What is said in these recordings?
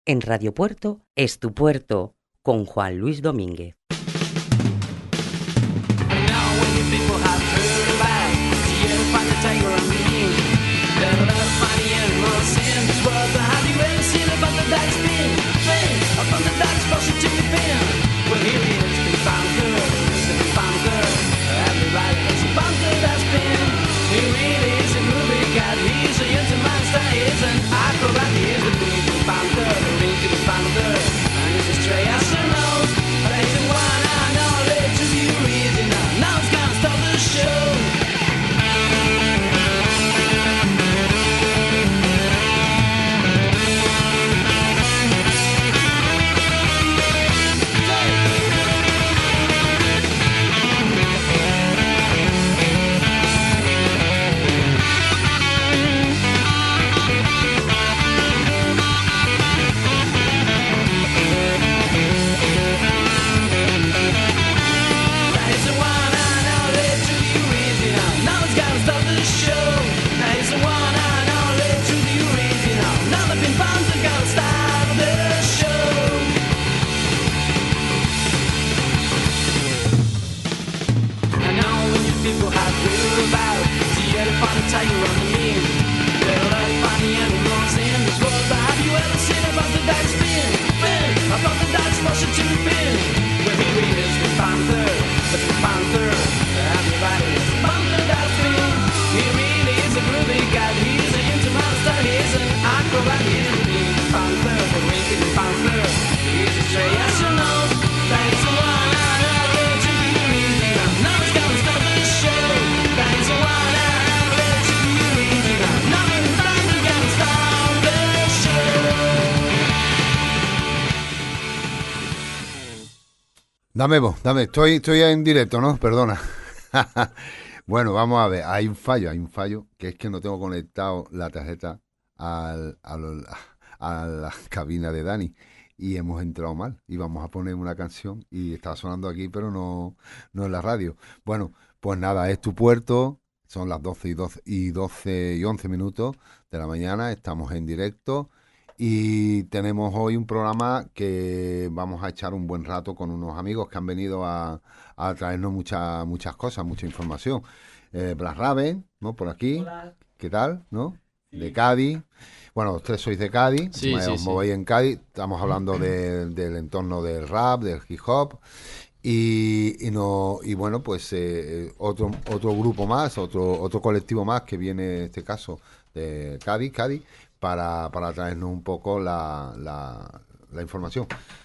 en Radio Puerto es tu puerto, con Juan Luis Domínguez. Dame, estoy en directo, ¿no? Perdona. Bueno, vamos a ver, hay un fallo, que es que no tengo conectado la tarjeta a la cabina de Dani y hemos entrado mal. Íbamos a poner una canción y estaba sonando aquí, pero no en la radio. Bueno, pues nada, es tu puerto, son las 12 y 11 minutos de la mañana, estamos en directo. Y tenemos hoy un programa que vamos a echar un buen rato con unos amigos que han venido a traernos muchas cosas, mucha información. Black Raven, ¿no? Por aquí. Hola. ¿Qué tal? ¿No? Sí. De Cádiz. Bueno, ustedes sois de Cádiz. Sí, os movéis en Cádiz. Estamos hablando del entorno del rap, del hip hop. Y bueno, pues otro grupo más, otro colectivo más que viene en este caso de Cádiz. Para traernos un poco la información.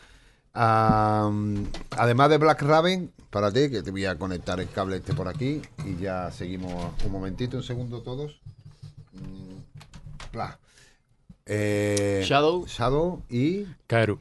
Además de Black Raven, párate, que te voy a conectar el cable este por aquí y ya seguimos un momentito, un segundo todos. Shadow y Kairu.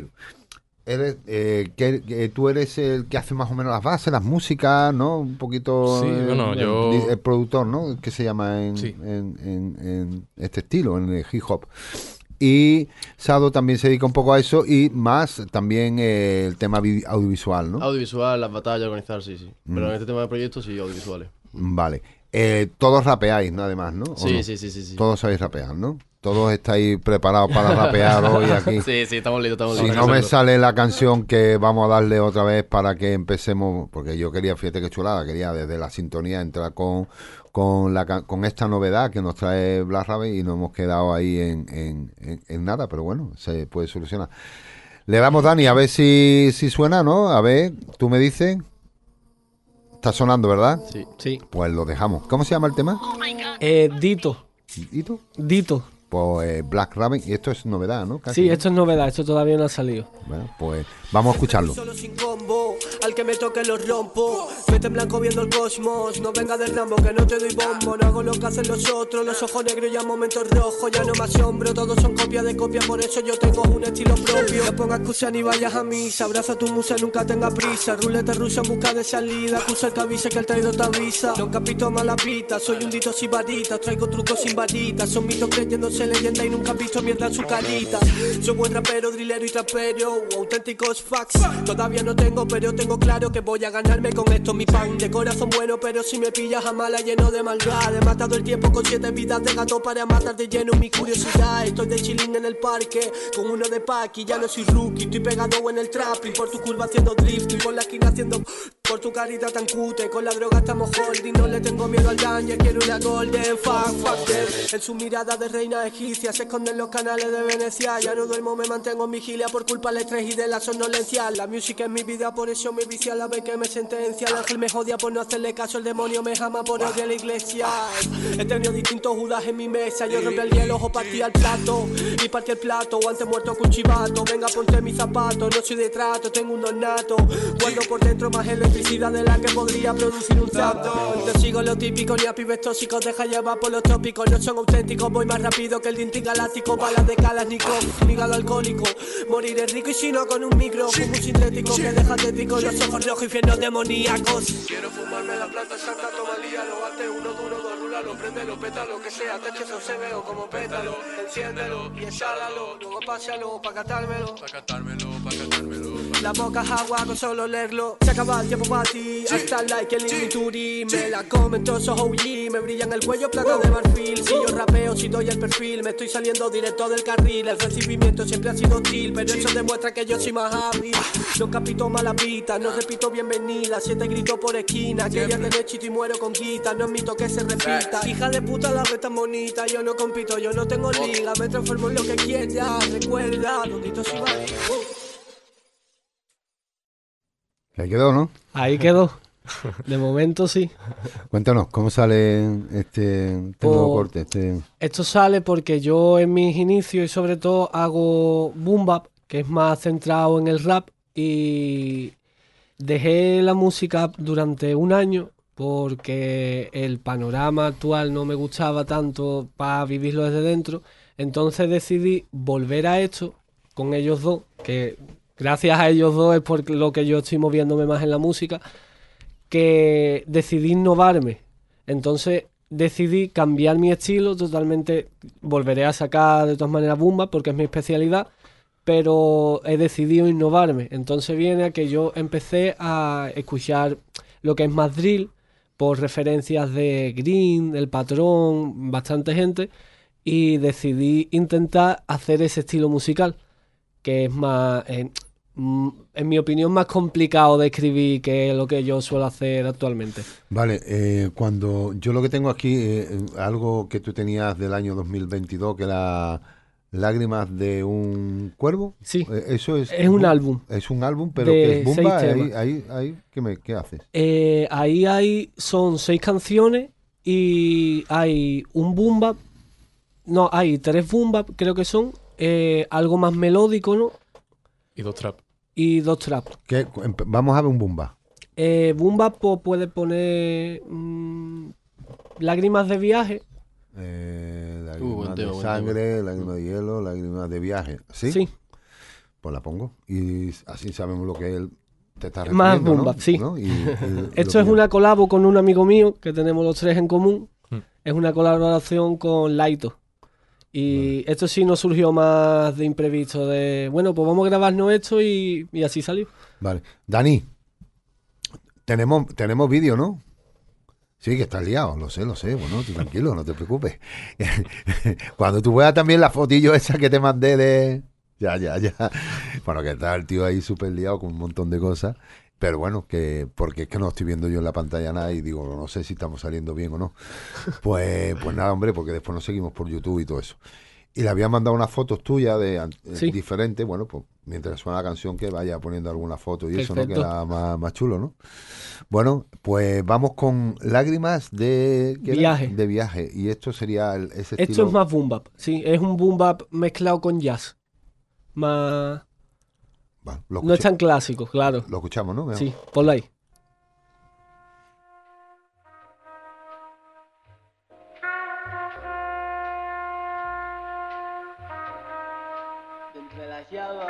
Tú eres el que hace más o menos las bases, las músicas, ¿no? Un poquito. Sí, bueno, el productor, ¿no? Que se llama en este estilo, en el hip hop. Y Sado también se dedica un poco a eso y más también el tema audiovisual, ¿no? Audiovisual, las batallas, organizar, sí. Pero en este tema de proyectos, sí, audiovisuales. Vale. Todos rapeáis, ¿no? Además, ¿no? Sí. Todos sabéis rapear, ¿no? Todos estáis preparados para rapear hoy aquí. Sí, estamos listos. Si no me sale la canción que vamos a darle otra vez para que empecemos, porque yo quería, fíjate qué chulada, quería desde la sintonía entrar con esta novedad que nos trae Black Raven y nos hemos quedado ahí en nada, pero bueno, se puede solucionar. Le damos, Dani, a ver si suena, ¿no? A ver, tú me dices. Está sonando, ¿verdad? Sí. Pues lo dejamos. ¿Cómo se llama el tema? Dito. Dito. Pues Black Raven, y esto es novedad, ¿no? Casi, sí, esto es novedad, esto todavía no ha salido. Bueno, pues vamos a escucharlo. Solo sin combo, al que me toque lo rompo. Vete en blanco viendo el cosmos, no venga del Rambo que no te doy bombo. No hago lo que hacen los otros, los ojos negros ya momentos rojos. Ya no me asombro, todos son copia de copia, por eso yo tengo un estilo propio. No pongas excusa ni vayas a misa, abraza a tu musa, nunca tenga prisa. Ruleta rusa en busca de salida, acusa el que avisa que el traído te avisa. Nunca pito mala pita, soy un dito sin varita, traigo trucos sin varitas. Son mitos creyéndose hacerse leyenda y nunca han visto mierda en su carita. Soy buen rapero, drillero y trapero, auténticos facts. Todavía no tengo, pero tengo claro que voy a ganarme con esto mi pan. De corazón bueno, pero si me pillas a mala lleno de maldad. He matado el tiempo con 7 vidas de gato para matar de lleno mi curiosidad. Estoy de chilling en el parque, con uno de pack y ya no soy rookie. Estoy pegado en el trap y por tu curva haciendo drift y por la esquina haciendo... Por tu carita tan cute, con la droga estamos holding. No le tengo miedo al daño, quiero una golden fuck them. En su mirada de reina egipcia se esconden los canales de Venecia. Ya no duermo, me mantengo en vigilia por culpa del estrés y de la somnolencia. La música es mi vida, por eso me vicia la vez que me sentencia. El ángel me jodia por no hacerle caso, el demonio me jama por odiar la iglesia. He tenido distintos judas en mi mesa. Yo rompí el hielo o partí al plato y partí el plato, o antes muerto con chivato. Venga, ponte mis zapatos, no soy de trato, tengo un nato. Guardo por dentro más electricidad de la que podría producir un trato. No sigo lo típico ni a pibes tóxicos, deja llevar por los tópicos. No son auténticos, voy más rápido que el Dintin Galáctico. Balas de Kalashnikov, hígado alcohólico. Moriré rico y si no con un micro. Fumo sintético que deja tético, los ojos rojos, infiernos demoníacos. Quiero fumarme la planta santa, toma lía. Lo bate uno duro, dos rula, lo prende, lo peta, lo que sea. Te eches se veo como pétalo. Enciéndelo y exhálalo, luego pásalo pa' catármelo. La boca es agua con solo leerlo. Se acaba el tiempo para ti, hasta el like el Limituri. Me la comen todos esos OG, me brillan el cuello plata de marfil. Si yo rapeo, si doy el perfil, me estoy saliendo directo del carril. El recibimiento siempre ha sido hostil, pero eso demuestra que yo soy más hábil. No capito mala pita, no repito bienvenida. 7 grito por esquina, que ya tenés chito y muero con guita. No es mito que se repita. Hija de puta, la vez tan bonita. Yo no compito, yo no tengo liga. Me transformo en lo que quiera, recuerda, dondito si va. Ahí quedó, ¿no? Ahí quedó. De momento sí. Cuéntanos, ¿cómo sale este nuevo corte? Esto sale porque yo en mis inicios y sobre todo hago boom bap, que es más centrado en el rap, y dejé la música durante un año porque el panorama actual no me gustaba tanto para vivirlo desde dentro. Entonces decidí volver a esto con ellos dos, que gracias a ellos dos es por lo que yo estoy moviéndome más en la música, que decidí innovarme. Entonces decidí cambiar mi estilo totalmente. Volveré a sacar de todas maneras boom bap porque es mi especialidad, pero he decidido innovarme. Entonces viene a que yo empecé a escuchar lo que es más drill por referencias de Green, El Patrón, bastante gente, y decidí intentar hacer ese estilo musical, que es más, en mi opinión, más complicado de escribir que lo que yo suelo hacer actualmente. Vale, cuando yo lo que tengo aquí, algo que tú tenías del año 2022, que era Lágrimas de un cuervo. Sí, eso es un álbum. Es un álbum, pero de que es Bumba. 6 temas. Ahí, ¿qué haces? Ahí son 6 canciones y hay un boom bap. No, hay 3 boom bap, creo que son. Algo más melódico, ¿no? Y 2 trap. Y 2 trap. Vamos a ver un Bumba. Boom bap puede poner Lágrimas de viaje. Lágrimas de sangre, lágrimas de hielo, lágrimas de viaje. ¿Sí? Sí. Pues la pongo. Y así sabemos lo que él te está Más refiriendo, boom bap, ¿no? sí. ¿No? Esto es una colabo con un amigo mío que tenemos los 3 en común. Es una colaboración con Laito. Y vale. Esto sí nos surgió más de imprevisto, de bueno, pues vamos a grabarnos esto y así salió. Vale. Dani, tenemos vídeo, ¿no? Sí, que estás liado, lo sé, bueno, tú tranquilo, no te preocupes. Cuando tú veas también la fotillo esa que te mandé de... Ya. Bueno, que está el tío ahí súper liado con un montón de cosas. Pero bueno, porque es que no estoy viendo yo en la pantalla nada y digo, no sé si estamos saliendo bien o no. Pues nada, hombre, porque después nos seguimos por YouTube y todo eso. Y le había mandado unas fotos tuyas sí. diferentes. Bueno, pues mientras suena la canción que vaya poniendo alguna foto y perfecto. Eso, ¿no? Queda más chulo, ¿no? Bueno, pues vamos con Lágrimas de viaje. De viaje. Y esto sería ese estilo. Esto es más boom bap, sí, es un boom bap mezclado con jazz. Más... Bueno, no es tan clásico, claro. Lo escuchamos, ¿no? Sí, ponlo ahí. Entre las llamas.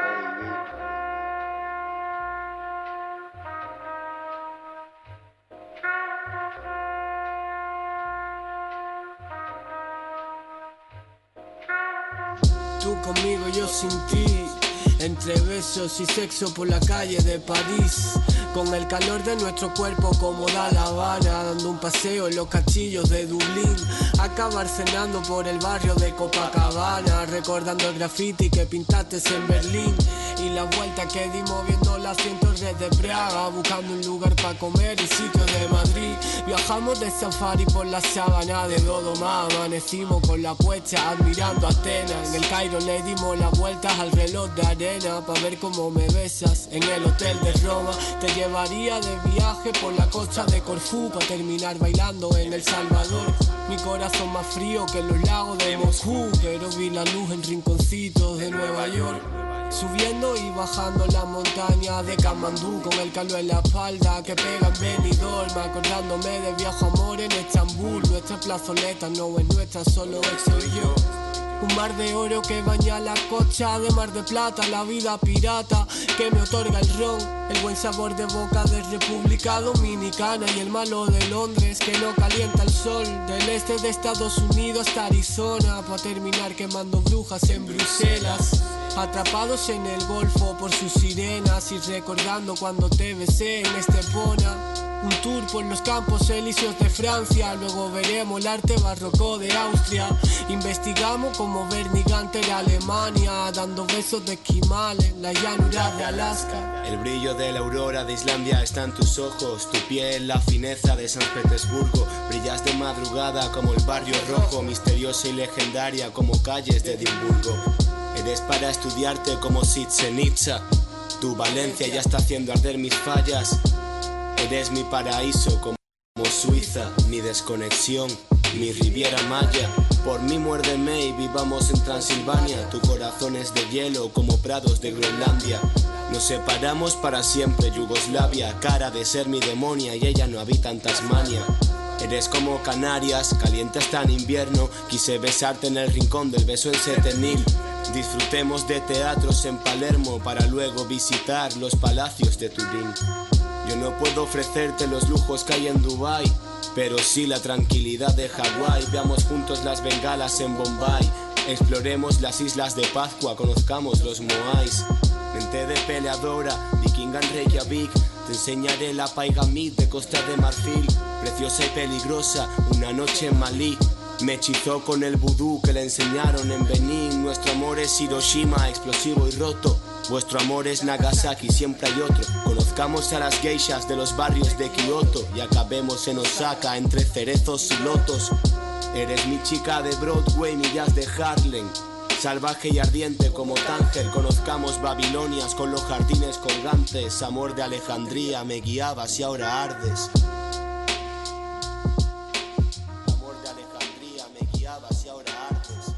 tú conmigo, yo sin ti. Entre besos y sexo por la calle de París, con el calor de nuestro cuerpo como da La Habana, dando un paseo en los castillos de Dublín, acabar cenando por el barrio de Copacabana, recordando el graffiti que pintaste en Berlín y la vuelta que dimos viendo las 100 torres de Praga, buscando un lugar para comer y sitios de Madrid. Viajamos de safari por la sabana de Dodoma, amanecimos con la puesta admirando Atenas. En el Cairo le dimos las vueltas al reloj de arena pa' ver cómo me besas en el hotel de Roma. Te llevaría de viaje por la costa de Corfú pa' terminar bailando en El Salvador. Mi corazón más frío que los lagos de Moscú, pero vi la luz en rinconcitos de Nueva York. Subiendo y bajando la montaña de Kamandú, con el calor en la espalda que pega en Benidorm, acordándome de viejo amor en Estambul. Nuestra plazoleta no es nuestra, solo él soy yo. Un mar de oro que baña la costa de Mar de Plata, la vida pirata que me otorga el ron, el buen sabor de boca de República Dominicana y el malo de Londres que no calienta el sol, del este de Estados Unidos hasta Arizona, para terminar quemando brujas en Bruselas. Atrapados en el Golfo por sus sirenas y recordando cuando te besé en Estepona. Un tour por los campos elíseos de Francia, luego veremos el arte barroco de Austria. Investigamos como Verniganter Alemania, dando besos de esquimal en la llanura de Alaska. El brillo de la aurora de Islandia está en tus ojos, tu piel la fineza de San Petersburgo. Brillas de madrugada como el barrio rojo, misteriosa y legendaria como calles de Edimburgo. Eres para estudiarte como Sitges Nizza, tu Valencia ya está haciendo arder mis fallas. Eres mi paraíso como Suiza, mi desconexión, mi Riviera Maya. Por mí muérdeme y vivamos en Transilvania. Tu corazón es de hielo como prados de Groenlandia. Nos separamos para siempre, Yugoslavia. Cara de ser mi demonia y ella no habita en Tasmania. Eres como Canarias, caliente hasta en invierno. Quise besarte en el rincón del beso en Setenil. Disfrutemos de teatros en Palermo para luego visitar los palacios de Turín. Yo no puedo ofrecerte los lujos que hay en Dubái, pero sí la tranquilidad de Hawái. Veamos juntos las bengalas en Bombay, exploremos las islas de Pascua, conozcamos los Moais. Mente de peleadora, vikinga en Reykjavik, te enseñaré la paigamid de Costa de Marfil. Preciosa y peligrosa, una noche en Malí. Me hechizó con el vudú que le enseñaron en Benín. Nuestro amor es Hiroshima, explosivo y roto. Vuestro amor es Nagasaki, siempre hay otro. Conozcamos a las geishas de los barrios de Kioto y acabemos en Osaka entre cerezos y lotos. Eres mi chica de Broadway, millas de Harlem. Salvaje y ardiente como Tánger, conozcamos Babilonias con los jardines colgantes. Amor de Alejandría, me guiabas y ahora ardes. Amor de Alejandría, me guiabas y ahora ardes.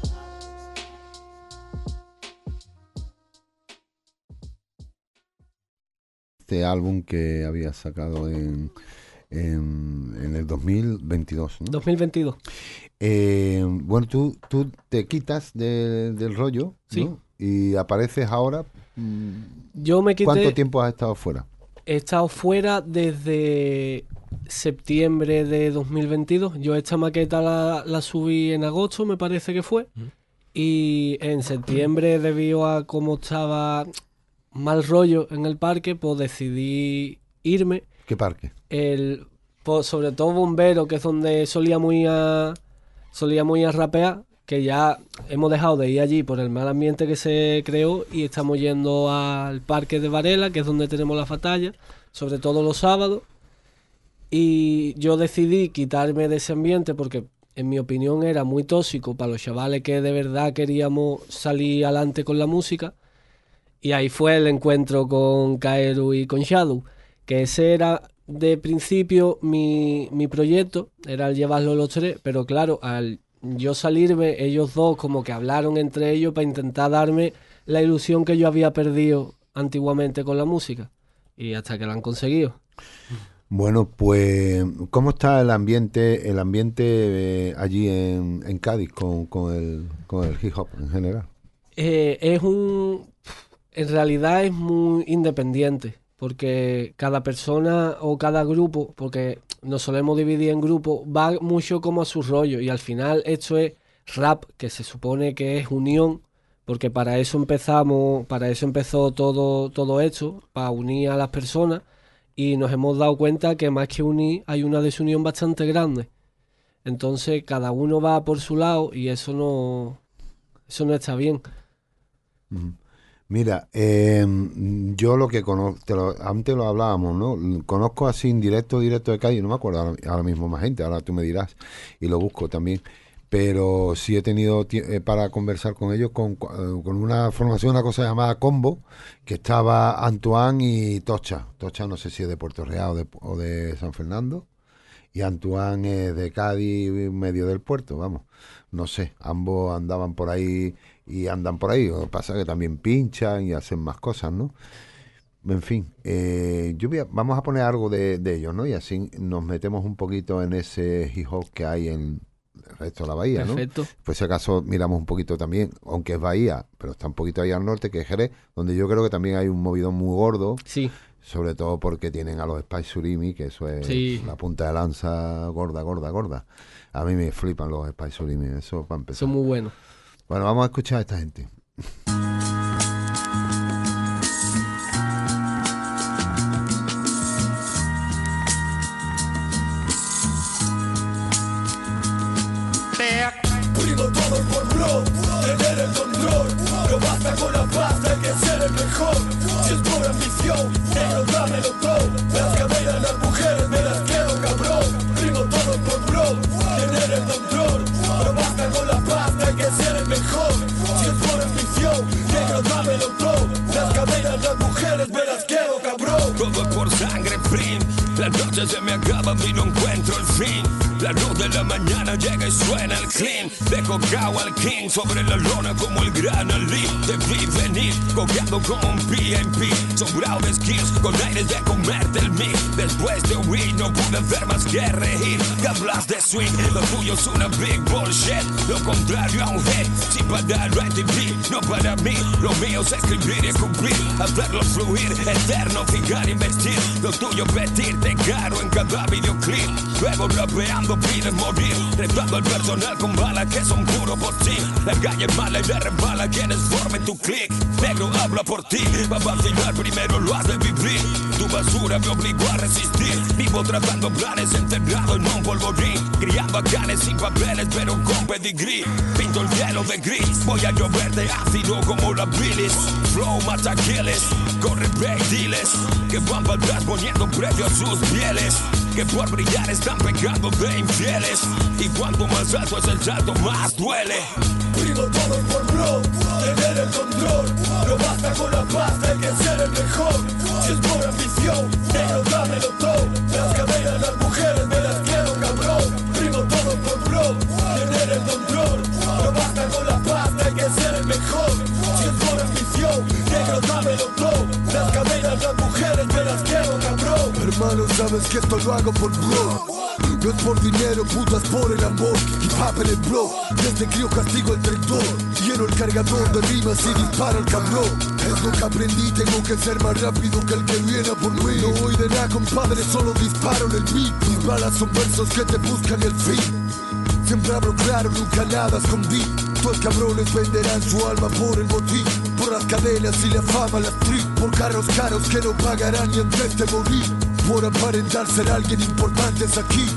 Este álbum que había sacado en el 2022, ¿no? 2022. Bueno, tú te quitas del rollo, Sí. ¿no? Y apareces ahora. Yo me quité. ¿Cuánto tiempo has estado fuera? He estado fuera desde septiembre de 2022. Yo esta maqueta la subí en agosto, me parece que fue. Y en septiembre, debido a cómo estaba mal rollo en el parque, pues decidí irme. ¿Qué parque? Pues sobre todo Bombero, que es donde solía muy a rapear, que ya hemos dejado de ir allí por el mal ambiente que se creó y estamos yendo al parque de Varela, que es donde tenemos la batalla, sobre todo los sábados. Y yo decidí quitarme de ese ambiente porque, en mi opinión, era muy tóxico para los chavales que de verdad queríamos salir adelante con la música. Y ahí fue el encuentro con Kaeru y con Shadow, que ese era de principio mi proyecto, era el llevarlo los tres, pero claro, al yo salirme, ellos dos como que hablaron entre ellos para intentar darme la ilusión que yo había perdido antiguamente con la música, y hasta que la han conseguido. Bueno, pues, ¿cómo está el ambiente allí en Cádiz con el hip hop en general? En realidad es muy independiente, porque cada persona o cada grupo, porque nos solemos dividir en grupos, va mucho como a su rollo, y al final esto es rap, que se supone que es unión, Porque para eso empezó todo esto, para unir a las personas, y nos hemos dado cuenta que más que unir hay una desunión bastante grande. Entonces cada uno va por su lado y eso no está bien. Mira, yo lo que conozco, antes lo hablábamos, ¿no? Conozco así en directo de calle, no me acuerdo ahora mismo más gente, ahora tú me dirás, y lo busco también. Pero sí he tenido para conversar con ellos con una formación, una cosa llamada Combo, que estaba Antoine y Tocha. Tocha no sé si es de Puerto Real o de San Fernando, y Antoine es de Cádiz, medio del puerto, vamos. No sé, ambos andaban por ahí y andan por ahí. Lo que pasa es que también pinchan y hacen más cosas, ¿no? En fin, vamos a poner algo de ellos, ¿no? Y así nos metemos un poquito en ese hip hop que hay en el resto de la bahía, ¿no? Perfecto. Pues si acaso miramos un poquito también, aunque es bahía, pero está un poquito ahí al norte, que es Jerez, donde yo creo que también hay un movidón muy gordo. Sí. Sobre todo porque tienen a los Spice Surimi, que eso es la punta de lanza gorda, gorda, gorda. A mí me flipan los Spice Surimi, eso para empezar. Son muy buenos. Bueno, vamos a escuchar a esta gente. Primo todo por bro, tener el control. No basta con la pasta, hay que ser el mejor. Si es por ambición, negro dámelo todo. Las cadenas, las mujeres, me las quiero cabrón. Primo todo por bro, tener el control. No basta con la pasta, hay que ser el mejor. Si es por ambición, negro dámelo todo. Las cadenas, las mujeres, me las quiero cabrón. Todo por sangre, prim. La noche se me acaba y no encuentro el fin. La luz de la mañana llega y suena el clean. Dejo cao al king sobre la lona como el gran Ali. Te vi venir, cogiendo como un PMP. Sobrado de skills, con aires de comerte el mic. Después de huir, no pude hacer más que reír. Que hablas de swing, lo tuyo es una big bullshit. Lo contrario a un hit, sin parar en TV. No para mí, lo mío es escribir y cumplir. Hacerlo fluir, eterno, fijar y vestir. Lo tuyo vestirte caro en cada videoclip. Luego rapeando pides morir, retando al personal con balas que son puro por ti. La calle es mala y le resbala quienes formen tu click. Negro habla por ti, va a vacilar, primero lo has de vivir. Tu basura me obligó a resistir. Vivo tratando planes enterrado en un polvorín. Criando a canes sin papeles pero con pedigrí. Pinto el cielo de gris, voy a llover de ácido como la bilis. Flow mata Aquiles, corre ve y diles que van para atrás poniendo precio a sus pieles. Que por brillar están pegando de infieles. Y cuanto más alto es el salto, más duele. Primo todo por bro, tener el control. No basta con la pasta, hay que ser el mejor. Si es por ambición, negro dámelo todo. Las cadenas, las mujeres, me las quiero cabrón. Primo todo por bro, tener el control. No basta con la pasta, hay que ser el mejor. Si es por ambición, negro dámelo todo. Las cadenas, las mujeres, me las quiero cabrón. Hermano, sabes que esto lo hago por bro. No es por dinero, putas por el amor. Hip hop en el blog, desde crío castigo el traidor. Lleno el cargador de rimas y disparo al cabrón. Es lo que aprendí, tengo que ser más rápido que el que viene a por mí. No voy de nada, compadre, solo disparo en el beat. Mis balas son versos que te buscan el fin. Siempre hablo claro, nunca nada escondí. Todos cabrones venderán su alma por el botín. Por las cadenas y la fama, la street. Por carros caros que no pagarán ni antes de morir. Por aparentar ser alguien importante es aquí.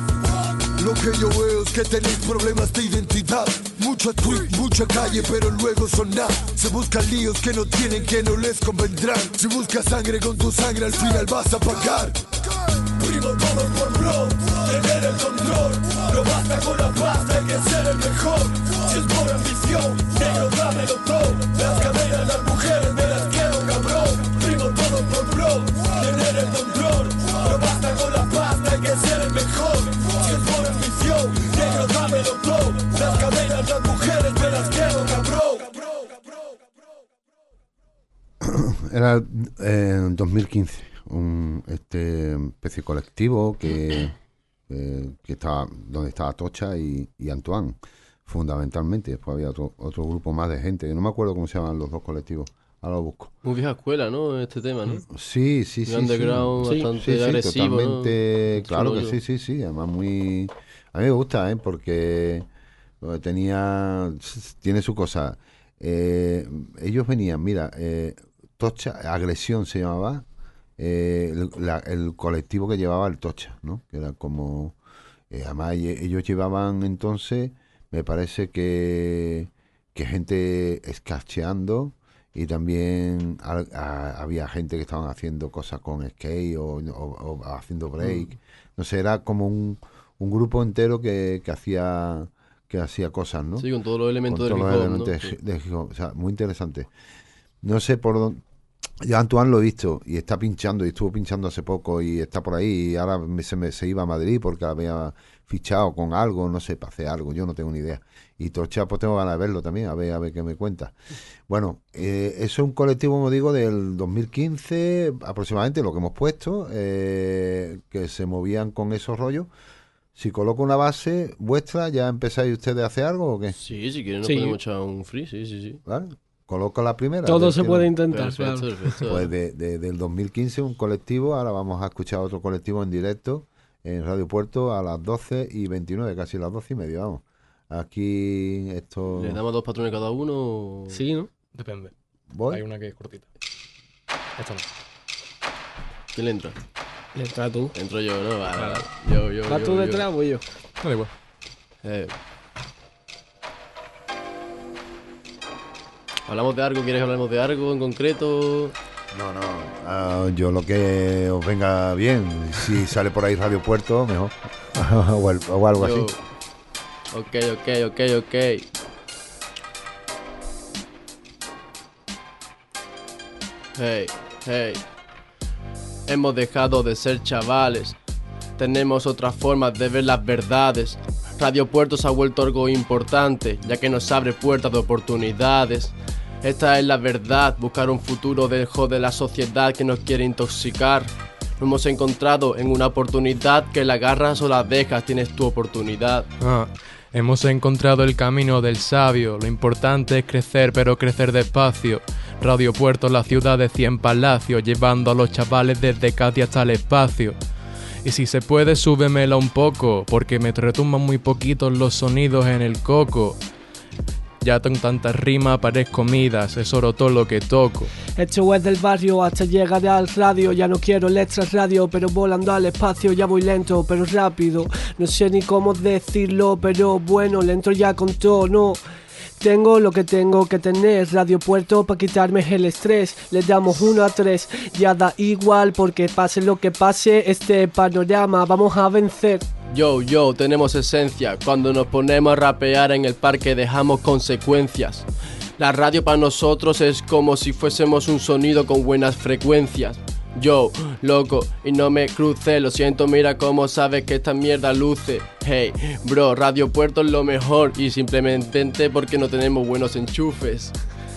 Lo que yo veo es que tenéis problemas de identidad. Mucho tweet, mucha calle, pero luego son nada. Se buscan líos que no tienen, que no les convendrán. Si buscas sangre con tu sangre, al final vas a pagar. Primo todo por bro, tener el control. No basta con la pasta, hay que ser el mejor. Si es por ambición, negro dámelo todo. Las cadenas, las mujeres, me las quiero cabrón. Primo todo por bro, tener el control. No basta con la pasta, hay que ser el mejor. Si es por ambición, negro dámelo todo. Las cadenas, las mujeres, me las quiero cabrón. Era en 2015 un especie colectivo que estaba donde estaba Tocha y Antoine fundamentalmente. Después había otro grupo más de gente, que no me acuerdo cómo se llaman los dos colectivos, ahora lo busco. Muy vieja escuela, ¿no? Este tema, ¿no? Sí, underground bastante agresivo, totalmente, ¿no? claro que sí, además muy, a mí me gusta, porque tiene su cosa. ellos venían, mira, Tocha, Agresión se llamaba, el colectivo que llevaba el Tocha, ¿no? Que era como... además ellos llevaban entonces, me parece que gente escacheando, y también había gente que estaban haciendo cosas con skate o haciendo break. No sé, era como un grupo entero que hacía cosas, ¿no? Sí, con todos los elementos del hip hop, o sea, muy interesante. No sé por dónde... Ya Antoine lo he visto y está pinchando, y estuvo pinchando hace poco y está por ahí, y ahora se iba a Madrid porque había fichado con algo, no sé, para hacer algo, yo no tengo ni idea. Y Tocha, pues tengo ganas de verlo también, a ver qué me cuenta. Bueno, eso es un colectivo, como digo, del 2015 aproximadamente, lo que hemos puesto, que se movían con esos rollos. Si coloco una base vuestra, ¿ya empezáis ustedes a hacer algo o qué? Sí, si quieren nos podemos echar un free, sí. ¿Vale? Coloco la primera. Todo se puede intentar. Perfecto, claro. perfecto. Pues del 2015 un colectivo, ahora vamos a escuchar otro colectivo en directo en Radio Puerto a las 12:29, casi las 12:30, vamos. Aquí esto... ¿Le damos 2 patrones cada uno? Sí, ¿no? Depende. ¿Voy? Hay una que es cortita. Esta no. ¿Quién le entra? Le entra tú. Entro yo, ¿no? Vale. Yo. ¿Vas tú detrás o yo? No da igual. ¿Hablamos de algo? ¿Quieres que hablemos de algo en concreto? No. Yo lo que os venga bien. Si sale por ahí Radio Puerto, mejor. o algo así. Ok. Hey. Hemos dejado de ser chavales. Tenemos otras formas de ver las verdades. Radio Puerto se ha vuelto algo importante, ya que nos abre puertas de oportunidades. Esta es la verdad, buscar un futuro lejos de la sociedad que nos quiere intoxicar. Nos hemos encontrado en una oportunidad, que la agarras o la dejas, tienes tu oportunidad. Hemos encontrado el camino del sabio. Lo importante es crecer, pero crecer despacio. Radio Puerto, la ciudad de 100 palacios, llevando a los chavales desde Cádiz hasta el espacio. Y si se puede, súbemela un poco, porque me retumban muy poquitos los sonidos en el coco. Ya con tantas rimas parezco Midas, es oro todo lo que toco. Esto es del barrio hasta llegar al radio. Ya no quiero el extra radio, pero volando al espacio. Ya voy lento, pero rápido. No sé ni cómo decirlo, pero bueno, le entro ya con todo, no. Tengo lo que tengo que tener, Radio Puerto para quitarme el estrés. Le damos 1 a 3, ya da igual, porque pase lo que pase, este panorama vamos a vencer. Yo, tenemos esencia. Cuando nos ponemos a rapear en el parque dejamos consecuencias. La radio para nosotros es como si fuésemos un sonido con buenas frecuencias. Yo, loco, y no me crucé, lo siento, mira cómo sabes que esta mierda luce. Hey, bro, Radio Puerto es lo mejor, y simplemente porque no tenemos buenos enchufes.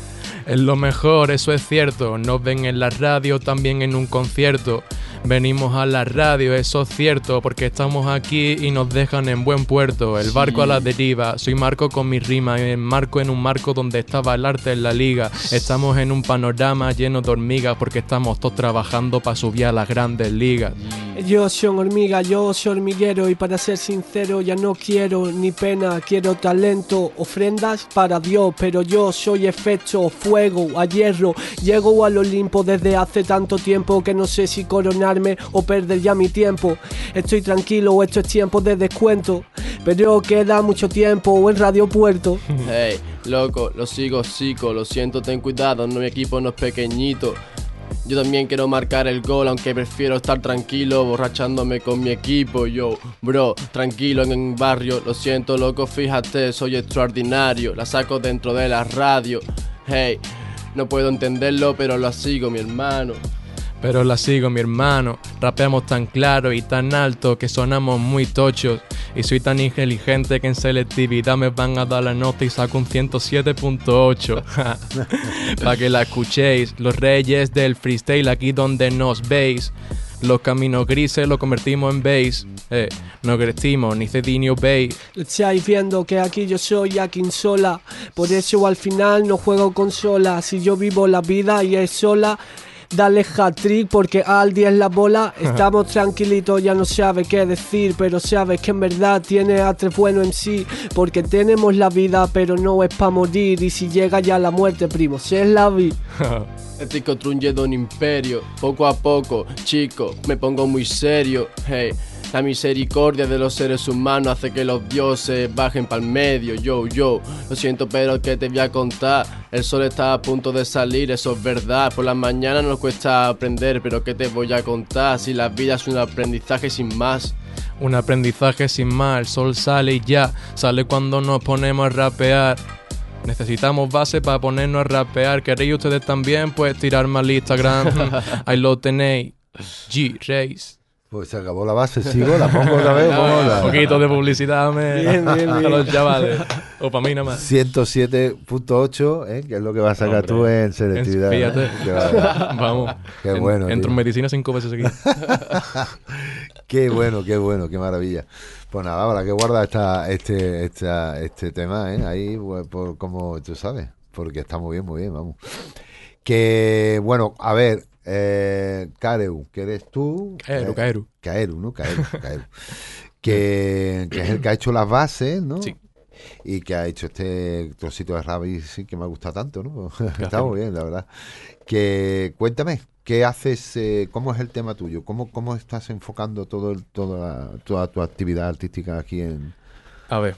Es lo mejor, eso es cierto. Nos ven en la radio, también en un concierto. Venimos a la radio, eso es cierto, porque estamos aquí y nos dejan en buen puerto. El barco a la deriva, soy Marco con mi rima, me enmarco en un marco donde estaba el arte en la liga. Estamos en un panorama lleno de hormigas, porque estamos todos trabajando para subir a las grandes ligas. Yo soy hormiga, yo soy hormiguero, y para ser sincero ya no quiero ni pena, quiero talento, ofrendas para Dios, pero yo soy efecto, fuego, a hierro, llego al Olimpo desde hace tanto tiempo que no sé si coronarme o perder ya mi tiempo. Estoy tranquilo, esto es tiempo de descuento, pero queda mucho tiempo en Radio Puerto. Hey, loco, lo sigo, lo siento, ten cuidado, no, mi equipo no es pequeñito. Yo también quiero marcar el gol, aunque prefiero estar tranquilo, borrachándome con mi equipo. Yo, bro, tranquilo en el barrio. Lo siento, loco, fíjate, soy extraordinario. La saco dentro de la radio. Hey, no puedo entenderlo, pero la sigo, mi hermano. Pero la sigo, mi hermano. Rapeamos tan claro y tan alto que sonamos muy tochos. Y soy tan inteligente que en selectividad me van a dar la nota y saco un 107.8. Para que la escuchéis. Los reyes del freestyle aquí donde nos veis. Los caminos grises los convertimos en bass. No crecimos ni CD ni Obey. Estáis viendo que aquí yo soy Akin Sola. Por eso al final no juego consola. Si yo vivo la vida y es sola, dale hat-trick porque Aldi es la bola. Estamos tranquilitos, ya no sabe qué decir, pero sabes que en verdad tiene a 3 buenos MC. Porque tenemos la vida, pero no es pa' morir. Y si llega ya la muerte, primo, si es la vida. Estoy construyendo un imperio, poco a poco, chico, me pongo muy serio, hey. La misericordia de los seres humanos hace que los dioses bajen pa'l medio, yo. Lo siento, pero ¿qué te voy a contar? El sol está a punto de salir, eso es verdad. Por las mañanas nos cuesta aprender, pero ¿qué te voy a contar? Si la vida es un aprendizaje sin más. Un aprendizaje sin más, el sol sale y ya, sale cuando nos ponemos a rapear. Necesitamos base para ponernos a rapear. ¿Queréis ustedes también? Pues tirarme al Instagram. Ahí lo tenéis. G-Race. Pues se acabó la base, sigo, la pongo otra vez. Un poquito de publicidad Bien. a los chavales. O para mí nada más. 107.8, que es lo que vas a sacar tú en selectividad. Fíjate. Vamos. Qué bueno. Entro en medicina 5 veces seguidas. Qué bueno, qué maravilla. Pues nada, ahora que guarda este tema, ahí, pues, como tú sabes, porque está muy bien, vamos. Que, bueno, a ver, Kareu, que eres tú. Kaeru, ¿no? Kaeru. que es el que ha hecho las bases, ¿no? Sí. Y que ha hecho este trocito de rap sí, que me gusta tanto, ¿no? Está muy bien, la verdad. Que cuéntame, ¿qué haces? ¿Cómo es el tema tuyo? ¿Cómo estás enfocando toda tu actividad artística aquí en...? A ver,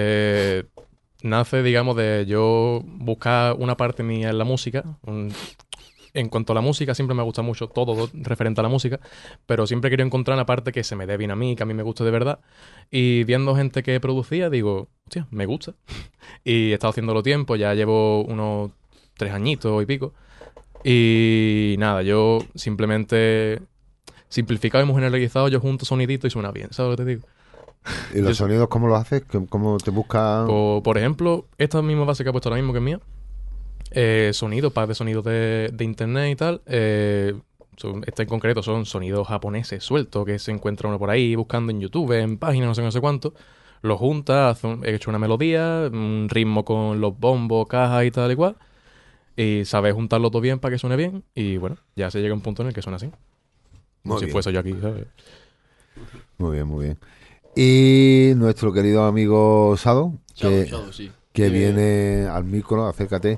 nace, digamos, de yo buscar una parte mía en la música. En cuanto a la música, siempre me gusta mucho todo referente a la música, pero siempre quería encontrar una parte que se me dé bien a mí, que a mí me guste de verdad. Y viendo gente que producía, digo, hostia, me gusta. Y he estado haciéndolo tiempo, ya llevo unos 3 añitos y pico. Y nada, yo simplemente simplificado y muy generalizado, yo junto sonidito y suena bien, ¿sabes lo que te digo? ¿Y los sonidos cómo los haces? ¿Cómo te buscas? Por ejemplo, esta misma base que he puesto ahora mismo, que es mía, sonidos, par de sonidos de internet y tal. Este en concreto son sonidos japoneses sueltos que se encuentra uno por ahí buscando en YouTube, en páginas, no sé cuánto. Lo junta, he hecho una melodía, un ritmo con los bombos, cajas y tal y cual. Y sabes juntarlo todo bien para que suene bien. Y bueno, ya se llega a un punto en el que suena así. Como si fuese yo aquí, ¿sabes? Muy bien. Y nuestro querido amigo Sado, que viene al micro, acércate,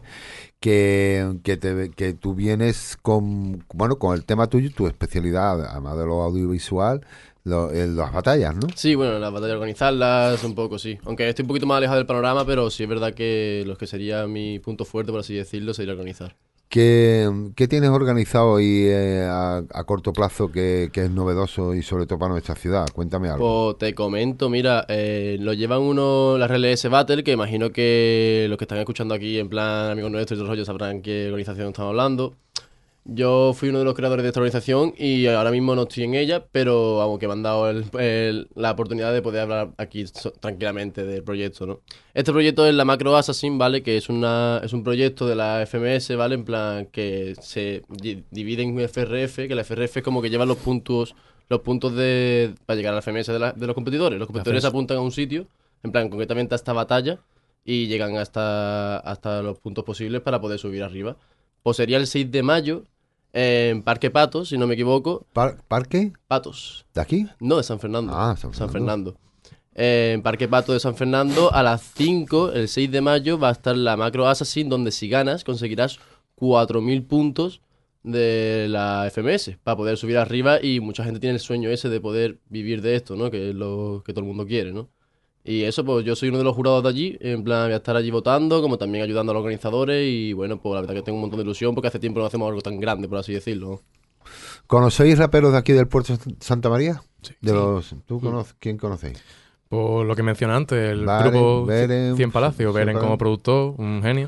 que tú vienes con el tema tuyo, tu especialidad, además de lo audiovisual, las batallas, ¿no? Sí, bueno, las batallas, organizarlas un poco, sí. Aunque estoy un poquito más alejado del panorama, pero sí es verdad que los que sería mi punto fuerte, por así decirlo, sería organizar. ¿Qué tienes organizado ahí a corto plazo que es novedoso y sobre todo para nuestra ciudad? Cuéntame algo. Pues te comento, mira, lo llevan las RLS Battle, que imagino que los que están escuchando aquí, en plan amigos nuestros y todo el rollo, sabrán qué organización estamos hablando. Yo fui uno de los creadores de esta organización y ahora mismo no estoy en ella, pero vamos, que me han dado la oportunidad de poder hablar aquí tranquilamente del proyecto, ¿no? Este proyecto es la Macro Assassin, ¿vale? Que es un proyecto de la FMS, ¿vale? En plan que se divide en FRF, que la FRF es como que lleva los puntos para llegar a la FMS de los competidores. Los competidores se apuntan a un sitio, en plan concretamente a esta batalla, y llegan hasta los puntos posibles para poder subir arriba. Pues sería el 6 de mayo en Parque Patos, si no me equivoco. ¿Parque? Patos. ¿De aquí? No, de San Fernando. Ah, San Fernando. En Parque Patos de San Fernando, a las 5, el 6 de mayo, va a estar la Macro Assassin, donde si ganas conseguirás 4.000 puntos de la FMS para poder subir arriba, y mucha gente tiene el sueño ese de poder vivir de esto, ¿no? Que es lo que todo el mundo quiere, ¿no? Y eso, pues yo soy uno de los jurados de allí, en plan voy a estar allí votando, como también ayudando a los organizadores, y bueno, pues la verdad que tengo un montón de ilusión porque hace tiempo no hacemos algo tan grande, por así decirlo. ¿Conocéis raperos de aquí del puerto Santa María? Sí. ¿Quién conocéis? Por lo que mencioné antes, el grupo 100 Palacios, Beren como productor, un genio.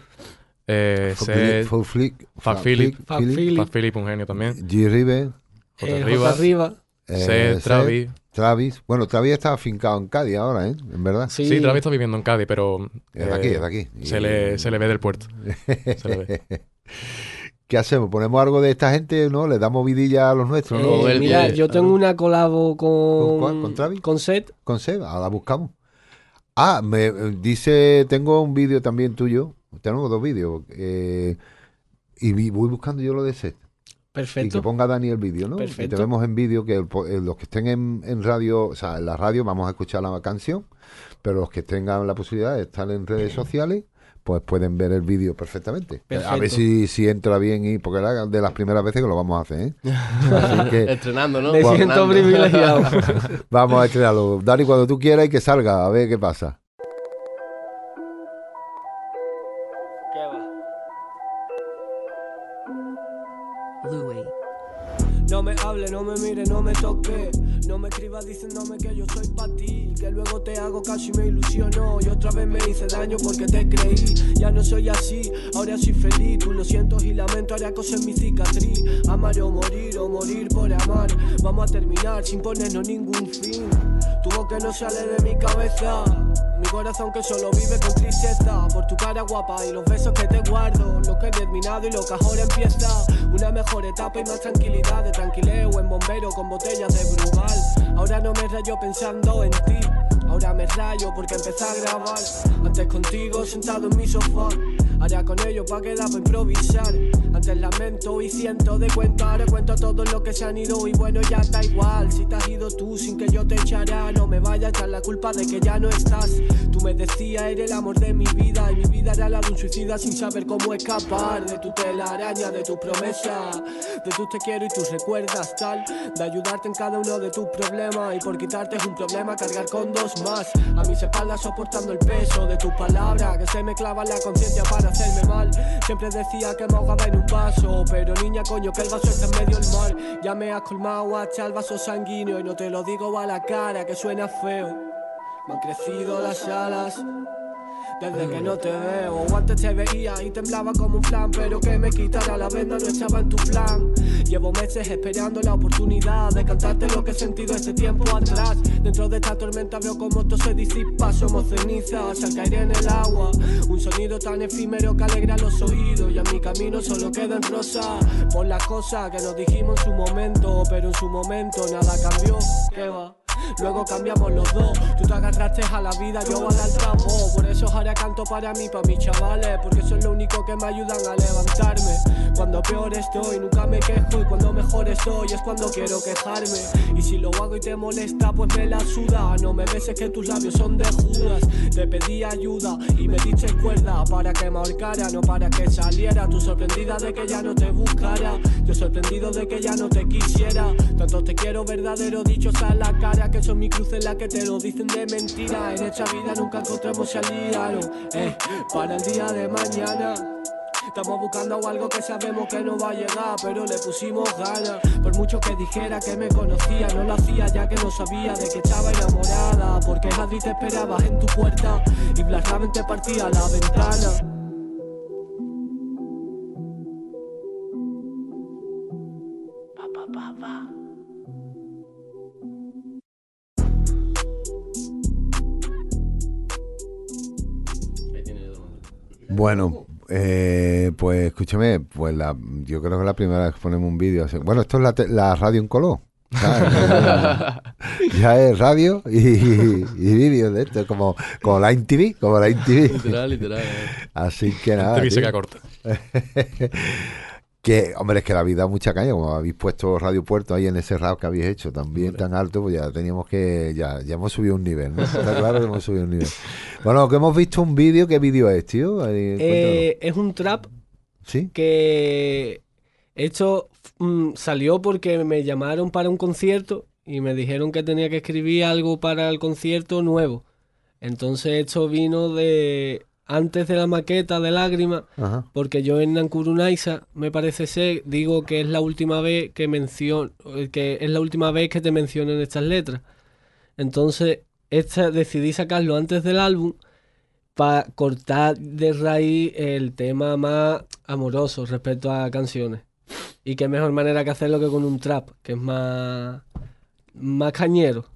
Fat Philip, un genio también. G. River. J. Riva. Travis. Bueno, Travis está afincado en Cádiz ahora, en verdad. Sí, Travis está viviendo en Cádiz, pero es de aquí. Se le ve del puerto. Se le ve. ¿Qué hacemos? ¿Ponemos algo de esta gente, no? ¿Le damos vidilla a los nuestros, no? Mira, yo tengo una colabo ¿Con Travis? Con Seth. ¿Con Seth? Ahora la buscamos. Me dice, tengo un vídeo también tuyo. Tenemos 2 vídeos. Y voy buscando yo lo de Seth. Perfecto. Y que ponga Dani el vídeo, ¿no? Perfecto. Y te vemos en vídeo, que los que estén en radio, o sea, en la radio vamos a escuchar la canción, pero los que tengan la posibilidad de estar en redes sociales, pues pueden ver el vídeo perfectamente. Perfecto. A ver si entra bien, y porque era de las primeras veces que lo vamos a hacer, ¿eh? Así que Estrenando, ¿no? Me siento Estrenando. privilegiado. vamos a estrenarlo. Dani, cuando tú quieras y que salga, a ver qué pasa. Louis. No me hable, no me mire, no me toque. No me escribas diciéndome que yo soy pa' ti. Que luego te hago caso y me ilusiono. Y otra vez me hice daño porque te creí. Ya no soy así, ahora soy feliz. Tú lo siento y lamento, haré cosas en mi cicatriz. Amar o morir por amar. Vamos a terminar sin ponernos ningún fin. Tu voz que no sale de mi cabeza. Mi corazón que solo vive con tristeza. Por tu cara guapa y los besos que te guardo. Lo que he terminado y lo que ahora empieza. Una mejor etapa y más tranquilidad. De tranquileo en bombero con botellas de Brugal. Ahora no me rayo pensando en ti. Ahora me rayo porque empecé a grabar. Antes contigo sentado en mi sofá. Ahora con ellos pa' quedar pa' improvisar. Antes lamento y ciento de cuenta. Ahora cuento todo lo que se han ido y bueno ya da igual. Si te has ido tú sin que yo te echara. No me vayas a echar la culpa de que ya no estás. Tú me decías eres el amor de mi vida. Y mi vida era la de un suicida sin saber cómo escapar. De tu telaraña, de tu promesa. De tus te quiero y tus recuerdas tal. De ayudarte en cada uno de tus problemas. Y por quitarte es un problema cargar con dos más. A mis espaldas soportando el peso de tus palabras. Que se me clava en la conciencia para hacerme mal. Siempre decía que me ahogaba en un vaso. Pero niña coño que el vaso está en medio del mar. Ya me has colmado hasta el vaso sanguíneo. Y no te lo digo a la cara que suena feo. Me han crecido las alas desde que no te veo. O antes te veía y temblaba como un flan. Pero que me quitara la venda no estaba en tu plan. Llevo meses esperando la oportunidad de cantarte lo que he sentido ese tiempo atrás. Dentro de esta tormenta veo como esto se disipa. Somos cenizas al caer en el agua. Un sonido tan efímero que alegra los oídos. Y a mi camino solo queda en rosa. Por las cosas que nos dijimos en su momento. Pero en su momento nada cambió. ¿Qué va? Luego cambiamos los dos. Tú te agarraste a la vida, yo al altavoz. Por eso ahora canto para mí, para mis chavales. Porque son lo único que me ayudan a levantarme. Cuando peor estoy, nunca me quejo. Y cuando mejor estoy, es cuando quiero quejarme. Y si lo hago y te molesta, pues me la suda. No me beses que tus labios son de Judas. Te pedí ayuda y me diste cuerda. Para que me ahorcara, no para que saliera. Tú sorprendida de que ya no te buscara. Yo sorprendido de que ya no te quisiera. Tanto te quiero verdadero, dichos a la cara. Que son mi cruz en la que te lo dicen de mentira. En esta vida nunca encontramos salida, no, para el día de mañana. Estamos buscando algo que sabemos que no va a llegar, pero le pusimos ganas. Por mucho que dijera que me conocía, no lo hacía ya que no sabía de que estaba enamorada. Porque Madrid te esperabas en tu puerta y Blas Raven te partía la ventana. Bueno, pues escúchame, pues yo creo que la primera vez que ponemos un vídeo así. Bueno, esto es la radio en color. Ya es radio y vídeo de esto, como la INTV, como la INTV. Literal. Así que nada. Te se queda corta. Que, hombre, es que la vida da mucha caña, como habéis puesto Radio Puerto ahí en ese rap que habéis hecho, también tan alto, pues ya teníamos que, ya hemos subido un nivel, ¿no? Está claro que hemos subido un nivel. Bueno, que hemos visto un vídeo, ¿qué vídeo es, tío? Es un trap. ¿Sí? Que esto salió porque me llamaron para un concierto y me dijeron que tenía que escribir algo para el concierto nuevo. Entonces esto vino de antes de la maqueta de Lágrimas, porque yo en Nankurunaisa, me parece ser, digo que es la última vez que te mencionen estas letras. Entonces decidí sacarlo antes del álbum para cortar de raíz el tema más amoroso respecto a canciones. Y qué mejor manera que hacerlo que con un trap, que es más cañero.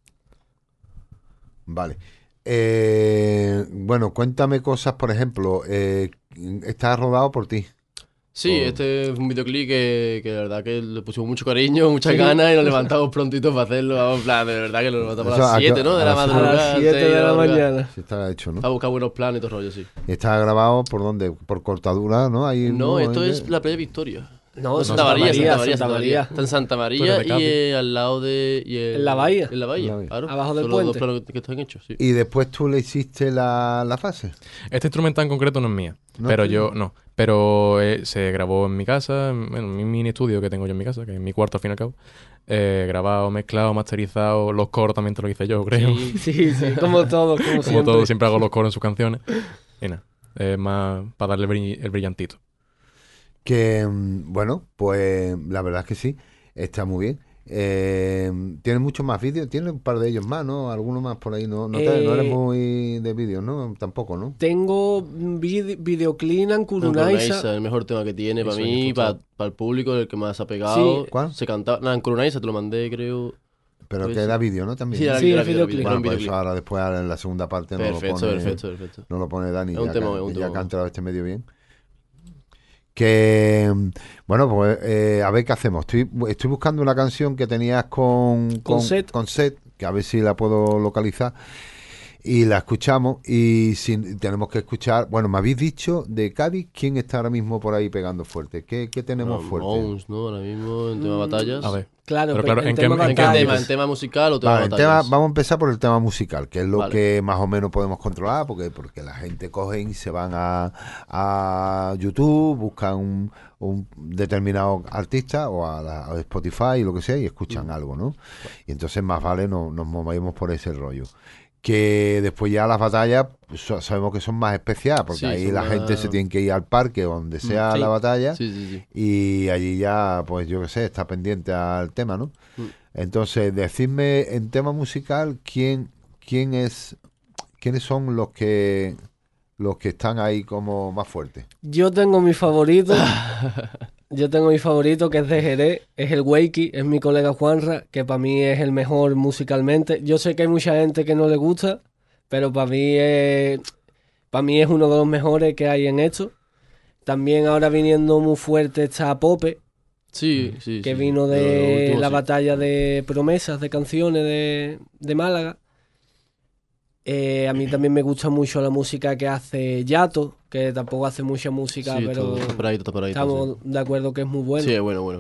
Vale. Bueno, cuéntame cosas, por ejemplo, está rodado por ti. Sí, este es un videoclip que la verdad que le pusimos mucho cariño, muchas ganas y nos levantamos prontito para hacerlo. Vamos, plan, de verdad que nos levantamos a las 7, ¿no? De la madrugada. A las 7 de la mañana. Sí, está hecho, ¿no? A buscar buenos planes y todo el rollo, sí. ¿Y está grabado por dónde? ¿Por cortadura, no? No, esto es la playa Victoria. No, Santa María. Santa María. Está en Santa Tú eres María de Cádiz. y al lado de... En la bahía. En la bahía, claro. Abajo del Son los dos puente. planos que están hechos, sí. Y después tú le hiciste la fase. Este instrumento en concreto no es mía. ¿No pero es tuyo? yo, no. Pero se grabó en mi casa, en mi mini estudio que tengo yo en mi casa, que es mi cuarto al fin y al cabo. Grabado, mezclado, masterizado. Los coros también te lo hice yo, creo. Sí, como todo, como Como siempre. todo, siempre hago los coros en sus canciones. Y nada, es más para darle el brillantito. Que, bueno, pues la verdad es que sí, está muy bien. Tiene muchos más vídeos, tiene un par de ellos más, ¿no? Algunos más por ahí, no eres muy de vídeos, ¿no? Tampoco, ¿no? Tengo videoclip en Kurunaisa, Kurunaisa. el mejor tema que tiene para Eso, mí, disfrutado. para el público, el que más ha pegado. Sí. ¿Cuál? Se cantaba... Nada, en Kurunaisa te lo mandé, creo... Pero Pues que sí. era vídeo, ¿no? También. Sí, era Sí, vídeo, el videoclip. Bueno, un pues videoclip. ahora después en la segunda parte Perfecto. no lo pone Dani, Es un ya, tema, que, es un ya tema. que ha entrado este medio bien. Que, bueno, pues a ver qué hacemos. Estoy buscando una canción que tenías con Set, que a ver si la puedo localizar. Y la escuchamos y tenemos que escuchar. Bueno, me habéis dicho de Cádiz, ¿quién está ahora mismo por ahí pegando fuerte? ¿Qué tenemos fuerte? Ramones, ¿no? Ahora mismo en tema batallas. A ver. Claro, Pero claro, en ¿en qué- tema en qué ¿En qué batallas. tema? ¿En tema musical o tema Vale, batallas? vamos a empezar por el tema musical, que es lo Vale. que más o menos podemos controlar, porque la gente coge y se van a YouTube, buscan un determinado artista o a Spotify y lo que sea y escuchan algo, ¿no? Y entonces más vale nos movemos por ese rollo. Que después ya las batallas sabemos que son más especiales, porque Sí, ahí son la más- gente se tiene que ir al parque o donde sea Sí. la batalla. Sí. Y allí ya, pues yo qué sé, está pendiente al tema, ¿no? Entonces, decidme en tema musical quiénes son los que están ahí como más fuertes. Yo tengo mi favorito. Yo tengo mi favorito que es de Jerez, es el Wakey, es mi colega Juanra, que para mí es el mejor musicalmente. Yo sé que hay mucha gente que no le gusta, pero para mí es uno de los mejores que hay en esto. También ahora viniendo muy fuerte está Pope, Sí. que vino de Lo último, la sí. batalla de promesas de canciones de Málaga. A mí también me gusta mucho la música que hace Yato, que tampoco hace mucha música, Sí, pero está paradito, estamos de acuerdo que es muy bueno. Sí, es bueno.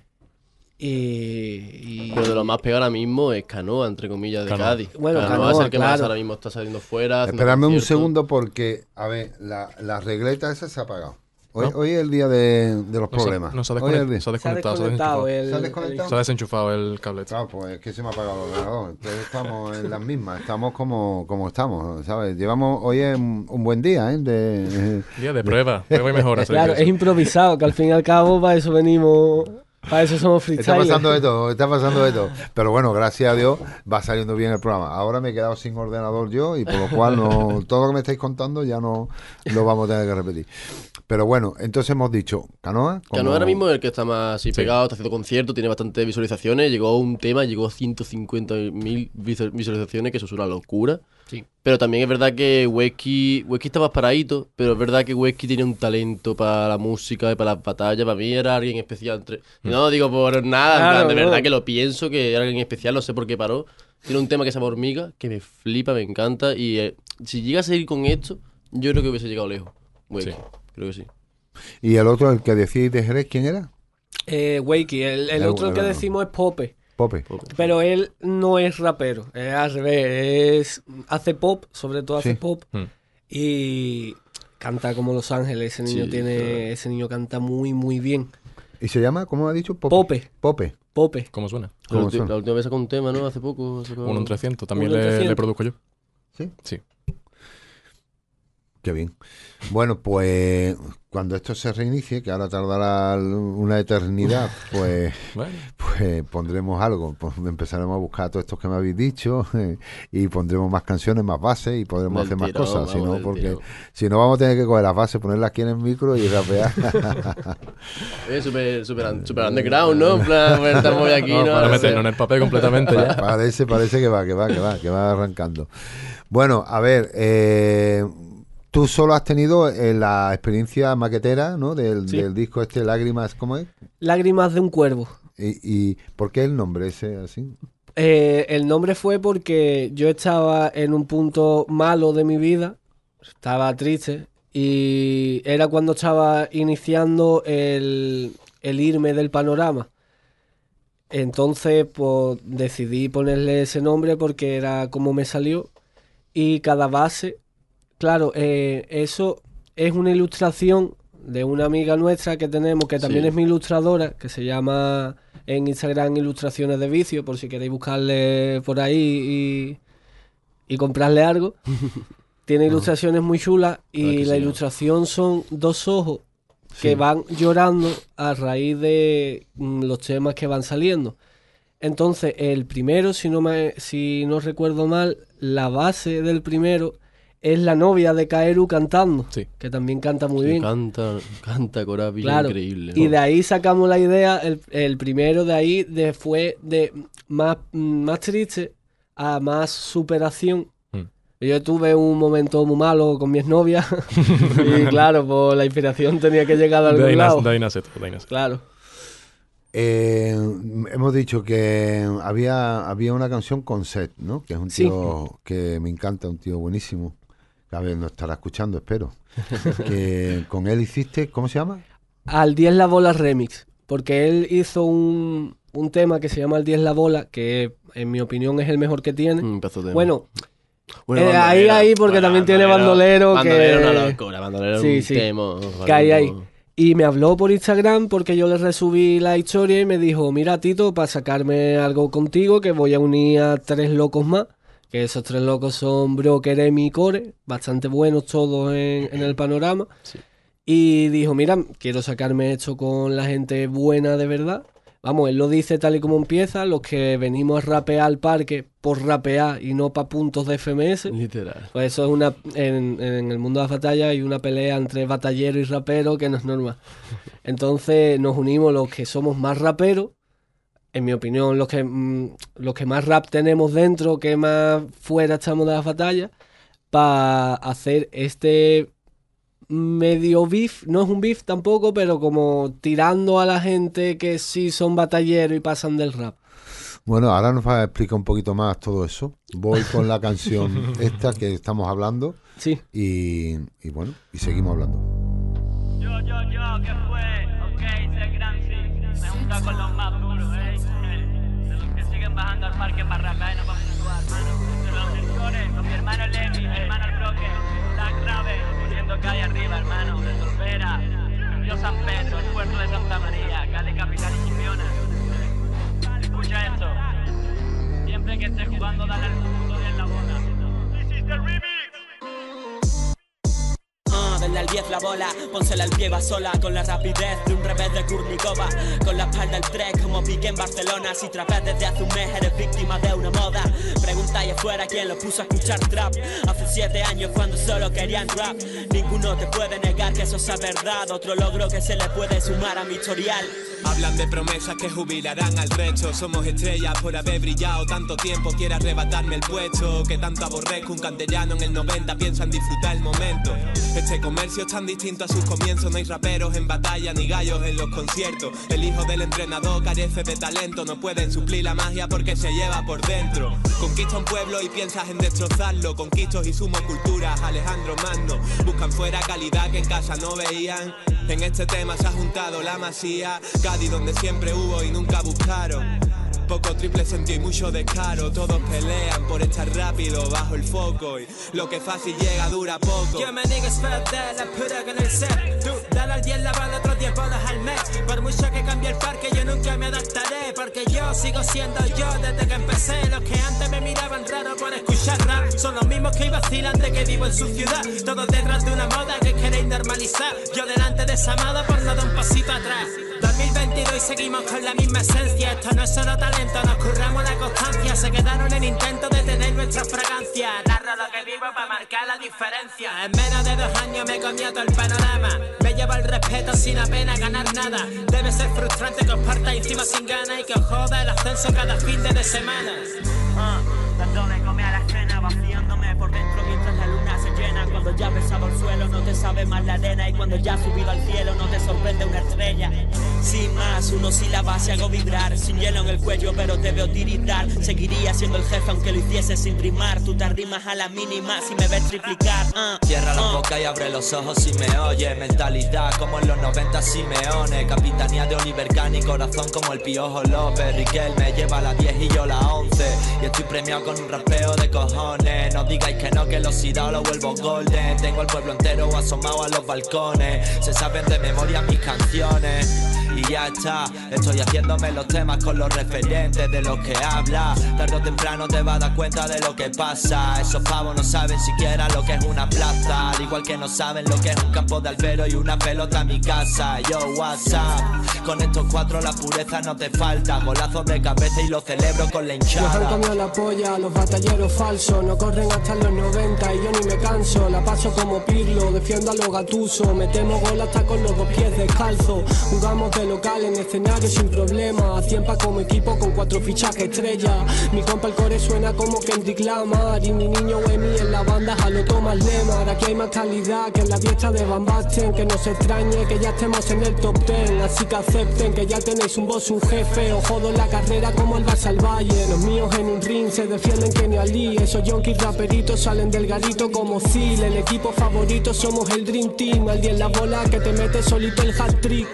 Y Pero de lo más pegado ahora mismo es Canoa, entre comillas, de Canoa. Cádiz. Bueno, es Canoa, el que más claro. ahora mismo está saliendo fuera. haciendo Espérame un conciertos. segundo porque, a ver, la regleta esa se ha apagado. Hoy, ¿No? hoy es el día de los problemas. No se ha Hoy es el desconectado. día. Se ha desconectado. se ha desconectado ¿Se ha desconectado? Se ha desenchufado el cable. Claro, pues es que se me ha apagado el ordenador. Entonces estamos en las mismas, estamos como estamos, ¿sabes? Hoy es un buen día, ¿eh? Día de prueba. Prueba y mejora. se claro, dice es eso. improvisado, que al fin y al cabo para eso venimos, para eso somos Está freestylers. pasando de todo. Pero bueno, gracias a Dios va saliendo bien el programa. Ahora me he quedado sin ordenador yo y por lo cual todo lo que me estáis contando ya no lo vamos a tener que repetir. Pero bueno, entonces hemos dicho, Canoa. Canoa ahora mismo es el que está más así pegado, está haciendo conciertos, tiene bastantes visualizaciones. Llegó a 150.000 visualizaciones, que eso es una locura. Sí. Pero también es verdad que Wesky está más paradito, pero es verdad que Wesky tiene un talento para la música y para las batallas. Para mí era alguien especial. No digo por nada, en Claro, plan, de no. verdad que lo pienso, que era alguien especial, no sé por qué paró. Tiene un tema que se llama Hormiga, que me flipa, me encanta. Y si llega a seguir con esto, yo creo que hubiese llegado lejos. Wesky, Sí. creo que sí. Y el otro, el que decíais de Jerez, ¿quién era? Wakey, el otro que decimos es Pope. Pope. Pero él no es rapero, es al revés, hace pop, sobre todo hace Sí. pop. Mm. Y canta como Los Ángeles, ese niño Sí, claro. ese niño canta muy, muy bien. ¿Y se llama, cómo ha dicho? Pope. Pope. Pope. ¿Cómo suena? ¿Cómo La suena? última vez sacó un tema, ¿no? Hace poco. sacó- 1 en 300. También 1 en le 300. produzco yo. ¿Sí? Sí. Qué bien. Bueno, pues cuando esto se reinicie, que ahora tardará una eternidad, pues Bueno. pondremos algo. Pues empezaremos a buscar todos estos que me habéis dicho y pondremos más canciones, más bases y podremos Del hacer más tirón, cosas. Si vamos, no, del porque tirón. si no vamos a tener que coger las bases, ponerlas aquí en el micro y rapear. Super underground, ¿no? En plan, bueno, estamos hoy aquí, No, ¿no? Para parece- meternos en el papel completamente ya. parece que va arrancando. Bueno, a ver, tú solo has tenido la experiencia maquetera, ¿no? Del disco este, Lágrimas, ¿cómo es? Lágrimas de un cuervo. ¿Y por qué el nombre ese así? El nombre fue porque yo estaba en un punto malo de mi vida, estaba triste y era cuando estaba iniciando el irme del panorama. Entonces, pues decidí ponerle ese nombre porque era como me salió. Y cada base, claro, eso es una ilustración de una amiga nuestra que tenemos, que también es mi ilustradora, que se llama en Instagram Ilustraciones de Vicio, por si queréis buscarle por ahí y comprarle algo. Tiene ilustraciones muy chulas y la ilustración son 2 ojos que van llorando a raíz de los temas que van saliendo. Entonces, el primero, si no recuerdo mal, la base del primero es la novia de Kaeru cantando, que también canta muy bien. Canta Corabi, claro, increíble. Y de ahí sacamos la idea, el primero de ahí fue de más triste a más superación. Yo tuve un momento muy malo con mi exnovia y claro, pues la inspiración tenía que llegar de algún lado. De ahí nace todo. Claro. Hemos dicho que había una canción con Seth, ¿no? Que es un tío que me encanta, un tío buenísimo. A ver, nos estará escuchando, espero. Que con él hiciste, ¿cómo se llama? Al 10 la bola remix, porque él hizo un tema que se llama Al 10 la bola, que en mi opinión es el mejor que tiene. Bueno, ahí porque también tiene Bandolero, que... una locura, Bandolero un tema. Que ahí. Y me habló por Instagram porque yo le resubí la historia y me dijo, mira Tito, para sacarme algo contigo que voy a unir a 3 locos más, que esos 3 locos son Broker, Emi y Core, bastante buenos todos en el panorama. Sí. Y dijo, mira, quiero sacarme esto con la gente buena de verdad. Vamos, él lo dice tal y como empieza, los que venimos a rapear al parque por rapear y no para puntos de FMS. Literal. Pues eso es en el mundo de las batallas hay una pelea entre batallero y rapero que no es normal. Entonces nos unimos los que somos más raperos, en mi opinión, los que más rap tenemos dentro, que más fuera estamos de las batallas, para hacer este... medio beef, no es un beef tampoco, pero como tirando a la gente que sí son batalleros y pasan del rap. Bueno, ahora nos va a explicar un poquito más todo eso. Voy con la canción esta que estamos hablando. Sí. Y bueno, y seguimos hablando. Yo, ¿qué fue? Ok, sé gran sí. Me junta con los más duros, de los que siguen bajando al parque para rapear y no para puntuar, hermano. De los sensores, con mi hermano Lenny, mi hermano el Broque, Black Raven, poniendo calle arriba, hermano, de Solvera. Yo San Pedro, el puerto de Santa María, Cali capital y Chipiona. Escucha esto. Siempre que estés jugando, dale al punto y en la bola. This is the remix. Denle al 10 la bola, pónsela al pie, va sola, con la rapidez de un revés de Kurnikova, con la espalda el 3 como Piqué en Barcelona. Si trapez desde hace un mes eres víctima de una moda, pregunta ahí afuera quién lo puso a escuchar trap. Hace 7 años cuando solo querían rap, ninguno te puede negar que eso sea verdad. Otro logro que se le puede sumar a mi historial. Hablan de promesas que jubilarán al resto. Somos estrellas por haber brillado tanto tiempo. Quiere arrebatarme el puesto que tanto aborrezco. Un canterano en el 90 piensa en disfrutar el momento. Este comercio es tan distinto a sus comienzos. No hay raperos en batalla ni gallos en los conciertos. El hijo del entrenador carece de talento. No pueden suplir la magia porque se lleva por dentro. Conquista un pueblo y piensas en destrozarlo. Conquistos y sumo culturas, Alejandro Magno. Buscan fuera calidad que en casa no veían. En este tema se ha juntado la masía. Cádiz donde siempre hubo y nunca buscaron. Poco triple sentido y mucho descaro. Todos pelean por estar rápido bajo el foco. Y lo que fácil llega dura poco. Yo me digo es verdad, la pura con el set. Tú, dale al 10 la bala, otros 10 bolas al mes. Por mucho que cambie el parque, yo nunca me adaptaré. Porque yo sigo siendo yo desde que empecé. Los que antes me miraban raro por escuchar rap son los mismos que vacilan de que vivo en su ciudad. Todos detrás de una moda que queréis normalizar. Yo delante de esa moda por no dar un pasito atrás. 2022 y seguimos con la misma esencia. Esto no es solo talento, nos curramos la constancia. Se quedaron en intento de tener nuestra fragancia. Narro lo que vivo para marcar la diferencia. En menos de 2 años me comió todo el panorama. Me llevo el respeto sin apenas ganar nada. Debe ser frustrante que os parta encima sin ganas y que os joda el ascenso cada fin de semana. Dándole come a la escena, vaciándome por dentro mientras la luna se llena con Cuando ya has besado el suelo no te sabe más la arena. Y cuando ya has subido al cielo no te sorprende una estrella. Sin más, uno sílabas y hago vibrar. Sin hielo en el cuello pero te veo tiritar. Seguiría siendo el jefe aunque lo hiciese sin rimar. Tú te arrimas a la mínima si me ves triplicar. Cierra la boca y abre los ojos si me oye. Mentalidad como en los 90 Simeone. Capitanía de Oliver Kahn y corazón como el Piojo López. Riquelme lleva la 10 y yo la 11. Y estoy premiado con un rapeo de cojones. No digáis que los Sidao lo vuelvo golden. Tengo al pueblo entero asomado a los balcones. Se saben de memoria mis canciones. Y ya está, estoy haciéndome los temas con los referentes de los que habla. Tarde o temprano te vas a dar cuenta de lo que pasa. Esos pavos no saben siquiera lo que es una plaza. Al igual que no saben lo que es un campo de albero y una pelota a mi casa. Yo, WhatsApp, con estos cuatro la pureza no te falta. Golazos de cabeza y lo celebro con la hinchada. Nos han comido la polla, los batalleros falsos. No corren hasta los 90 y yo ni me canso. La paso como Pirlo, defiendo a los gatusos. Metemos gol hasta con los dos pies descalzos. Jugamos de local en escenario sin problema. A 100 pa' como equipo con 4 fichajes estrella. Mi compa el core suena como Kendrick Lamar. Y mi niño Emi en la banda jalo Thomas Lemar. Aquí hay más calidad que en la fiesta de Van Basten. Que no se extrañe que ya estemos en el top 10. Así que acepten que ya tenéis un boss, un jefe. Os jodo en la carrera como el Barça al Valle. Los míos en un ring se defienden que ni Ali. Esos yonkis raperitos salen del garito como Zil. El equipo favorito somos el Dream Team. Al 10 la bola que te mete solito el hat-trick.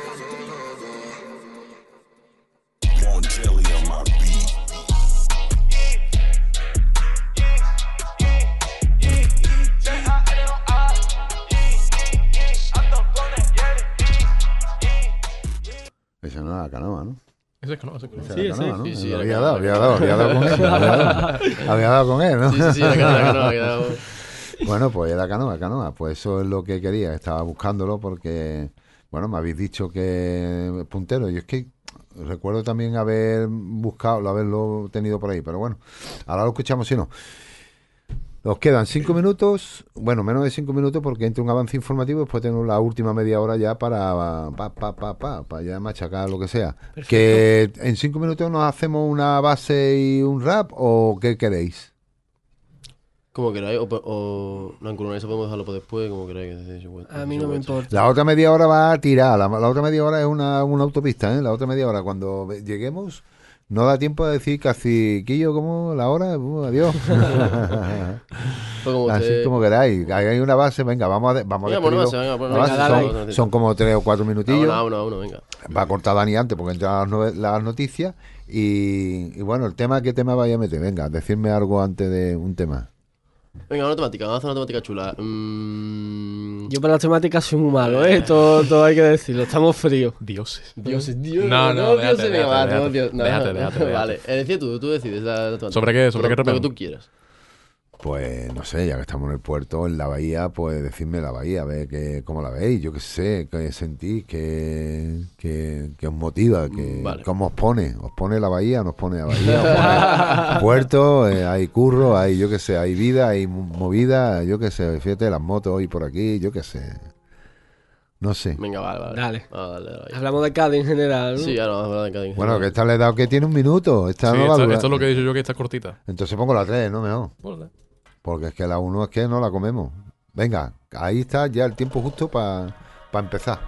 Esa no era la canoa, ¿no? Ese es canoa, ese es canoa. Sí, Sí, ¿no? sí, sí, había dado con él. Había dado con él, ¿no? Sí, la canoa, había dado. Bueno, pues era canoa. Pues eso es lo que quería. Estaba buscándolo porque, bueno, me habéis dicho que puntero. Y es que recuerdo también haberlo tenido por ahí. Pero bueno, ahora lo escuchamos si no. Nos quedan 5 minutos, bueno, menos de 5 minutos porque entre un avance informativo y después tenemos la última media hora ya para ya machacar lo que sea. Perfecto. Que en 5 minutos nos hacemos una base y un rap, ¿o qué queréis? Como queráis, o no, en eso podemos dejarlo para después, como queráis. A mí no me importa. La otra media hora va a tirar, la otra media hora es una autopista, ¿eh? La otra media hora cuando lleguemos... No da tiempo de decir casi, Quillo, ¿cómo? ¿La hora? Adiós. Así como queráis. Hay una base, venga, vamos a son como 3 o 4 minutillos. Uno, venga. Va a cortar Dani antes porque entran las noticias. Y bueno, ¿qué tema vaya a meter? Venga, decirme algo antes de un tema. Venga, vamos a hacer una temática chula. Yo para las temáticas soy muy malo, ¿eh? Todo hay que decirlo, estamos fríos. Dioses. No, déjate. Vale, decide tú decides la temática. ¿Sobre qué Lo que tú quieras. Pues no sé, ya que estamos en el puerto, en la bahía, pues decidme la bahía, a ver cómo la veis, yo qué sé, qué sentís, qué os motiva, cómo os pone la bahía, nos pone la bahía, os pone puerto, hay curro, hay yo qué sé, hay vida, hay movida, yo qué sé, fíjate las motos hoy por aquí, yo qué sé. No sé. Venga, vale. Dale. Dale. Hablamos de Cádiz en general, ¿no? Sí, ahora vamos a hablar de Cádiz en general. Bueno, que esta le he dado que tiene un minuto. Esta es lo que he dicho yo, que está cortita. Entonces pongo la 3, ¿no? Mejor. Porque es que la 1 es que no la comemos. Venga, ahí está ya el tiempo justo para empezar.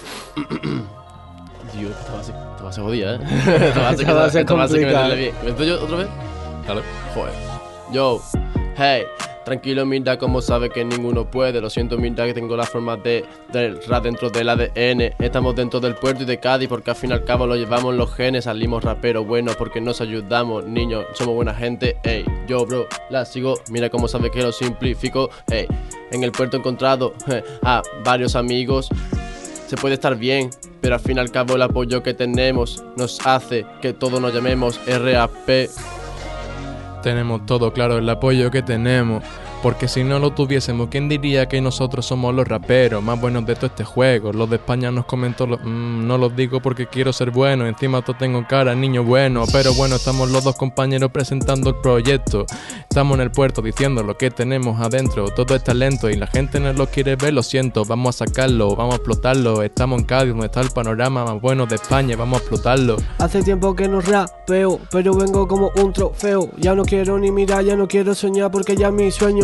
Dios, esta va a ser jodida, ¿eh? Esta va a ser complicada. ¿Me estoy yo otra vez? Dale. Joder. Yo, hey. Tranquilo, mira, como sabe que ninguno puede. Lo siento, mira, que tengo la forma del rap dentro del ADN. Estamos dentro del puerto y de Cádiz, porque al fin y al cabo lo llevamos los genes. Salimos raperos buenos porque nos ayudamos, niños, somos buena gente. Ey, yo, bro, la sigo. Mira cómo sabe que lo simplifico. Ey, en el puerto he encontrado a varios amigos. Se puede estar bien, pero al fin y al cabo el apoyo que tenemos nos hace que todos nos llamemos RAP. Tenemos todo claro el apoyo que tenemos, porque si no lo tuviésemos, ¿quién diría que nosotros somos los raperos más buenos de todo este juego? Los de España nos comentó, no los digo porque quiero ser bueno, encima todo tengo cara, niño bueno, pero bueno, estamos los dos compañeros presentando el proyecto, estamos en el puerto diciendo lo que tenemos adentro, todo es talento y la gente no lo quiere ver, lo siento, vamos a sacarlo, vamos a explotarlo, estamos en Cádiz donde está el panorama más bueno de España, vamos a explotarlo. Hace tiempo que no rapeo, pero vengo como un trofeo, ya no quiero ni mirar, ya no quiero soñar porque ya mi sueño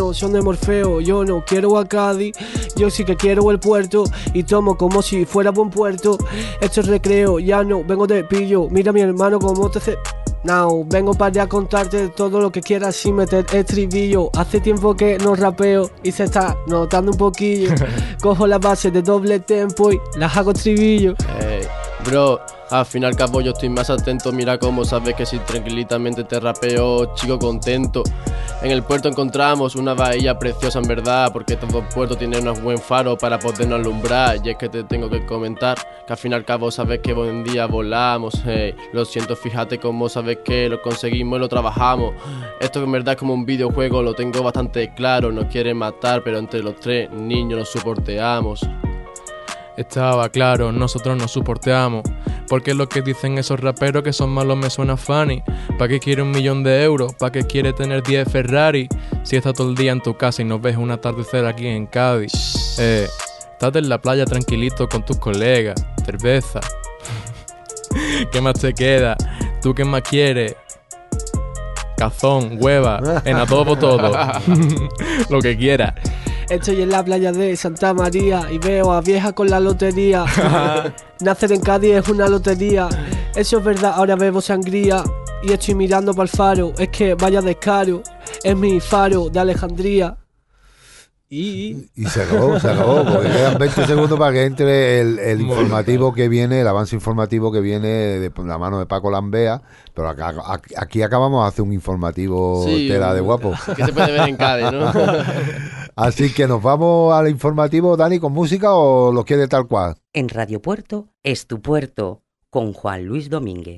manos son de Morfeo. Yo no quiero a Cádiz, yo sí que quiero el puerto. Y tomo como si fuera buen puerto. Esto es recreo, ya no vengo de pillo. Mira mi hermano como te hace... No, vengo para a contarte todo lo que quieras sin meter estribillo. Hace tiempo que no rapeo y se está notando un poquillo. Cojo las bases de doble tempo y las hago estribillo. Hey, bro, al fin y al cabo yo estoy más atento. Mira cómo sabes que si tranquilitamente te rapeo, chico contento. En el puerto encontramos una bahía preciosa en verdad, porque todo puerto tiene unos buen faro para podernos alumbrar. Y es que te tengo que comentar que al fin y al cabo sabes que buen día volamos. Hey, lo siento, fíjate cómo sabes que lo conseguimos y lo trabajamos. Esto en verdad es como un videojuego, lo tengo bastante claro. Nos quieren matar, pero entre los tres niños nos soporteamos. Estaba claro, nosotros nos soporteamos. Porque lo que dicen esos raperos que son malos me suena funny. ¿Pa' qué quiere 1.000.000 de euros? ¿Pa' qué quiere tener 10 Ferrari? Si estás todo el día en tu casa y nos ves un atardecer aquí en Cádiz. Estás en la playa tranquilito con tus colegas. Cerveza. ¿Qué más te queda? ¿Tú qué más quieres? Cazón, hueva, en adobo todo. Lo que quieras. Estoy en la playa de Santa María y veo a vieja con la lotería. Nacer en Cádiz es una lotería. Eso es verdad, ahora bebo sangría y estoy mirando para el faro. Es que vaya descaro, es mi faro de Alejandría. Y se acabó, porque quedan 20 segundos para que entre el informativo que viene, el avance informativo que viene de la mano de Paco Lambea, pero aquí acabamos de hacer un informativo tela de guapo. Que se puede ver en Cádiz, ¿no? Así que nos vamos al informativo, Dani, ¿con música o lo quiere tal cual? En Radio Puerto es tu puerto, con Juan Luis Domínguez.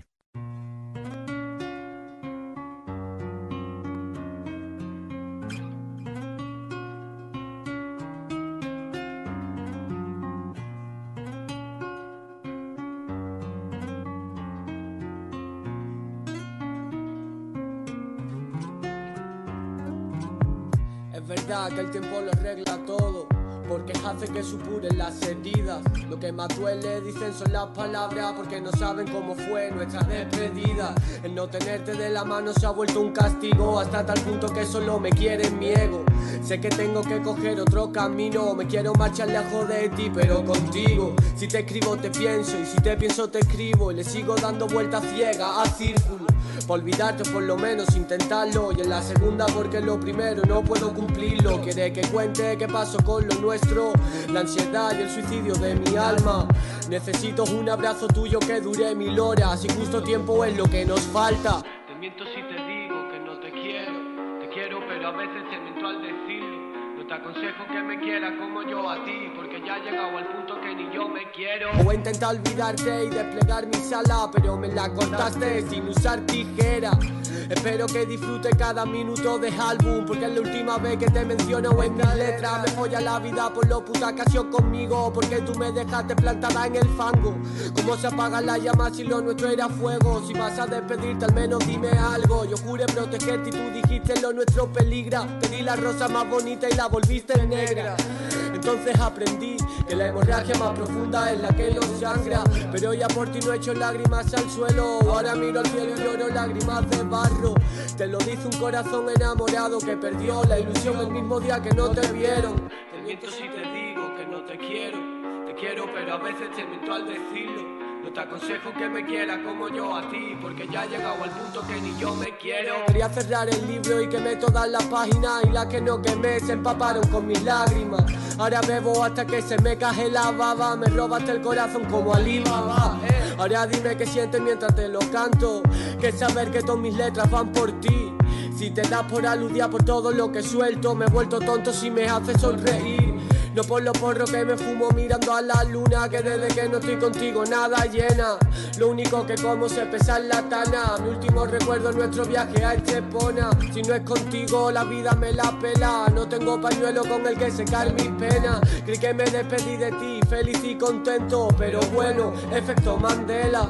Es verdad que el tiempo lo arregla todo, porque hace que supuren las heridas. Lo que más duele, dicen, son las palabras, porque no saben cómo fue nuestra despedida. El no tenerte de la mano se ha vuelto un castigo, hasta tal punto que solo me quiere mi ego. Sé que tengo que coger otro camino, me quiero marchar lejos de ti, pero contigo. Si te escribo te pienso, y si te pienso te escribo, y le sigo dando vueltas ciegas a círculo. Por olvidarte, por lo menos intentarlo. Y en la segunda, porque lo primero no puedo cumplirlo. Quiere que cuente qué pasó con lo nuestro, la ansiedad y el suicidio de mi alma. Necesito un abrazo tuyo que dure 1000 horas, y justo tiempo es lo que nos falta. Te miento si te digo que no te quiero, pero a veces te miento al decirlo. No te aconsejo que me quieras como yo a ti, porque ya he llegado al punto que ni yo me quiero. O intentar olvidarte y desplegar mi sala, pero me la cortaste sin usar tijera. Espero que disfrute cada minuto de álbum, porque es la última vez que te menciono en mis letras. Me folla la vida por lo puta canción conmigo, porque tú me dejaste plantada en el fango. ¿Cómo se apaga la llama si lo nuestro era fuego? Si vas a despedirte al menos dime algo. Yo juré protegerte y tú dijiste lo nuestro peligra. Te di la rosa más bonita y la volviste negra. Entonces aprendí que la hemorragia más profunda es la que nos sangra. Pero ya por ti no he hecho lágrimas al suelo. Ahora miro al cielo y lloro lágrimas de barro. Te lo dice un corazón enamorado que perdió la ilusión el mismo día que no te vieron. Te miento si te digo que no te quiero, pero a veces te miento al decirlo. No te aconsejo que me quieras como yo a ti, porque ya he llegado al punto que ni yo me quiero. Quería cerrar el libro y quemé todas las páginas, y las que no quemé se empaparon con mis lágrimas. Ahora bebo hasta que se me cae la baba, me robaste el corazón como Alibaba. Ahora dime qué sientes mientras te lo canto, que saber que todas mis letras van por ti. Si te das por aludir por todo lo que suelto, me he vuelto tonto si me hace sonreír. No por los porros que me fumo mirando a la luna, que desde que no estoy contigo nada llena. Lo único que como se pesa en la tana. Mi último recuerdo es nuestro viaje a Estepona. Si no es contigo la vida me la pela. No tengo pañuelo con el que secar mis penas. Creí que me despedí de ti, feliz y contento, pero bueno, efecto Mandela.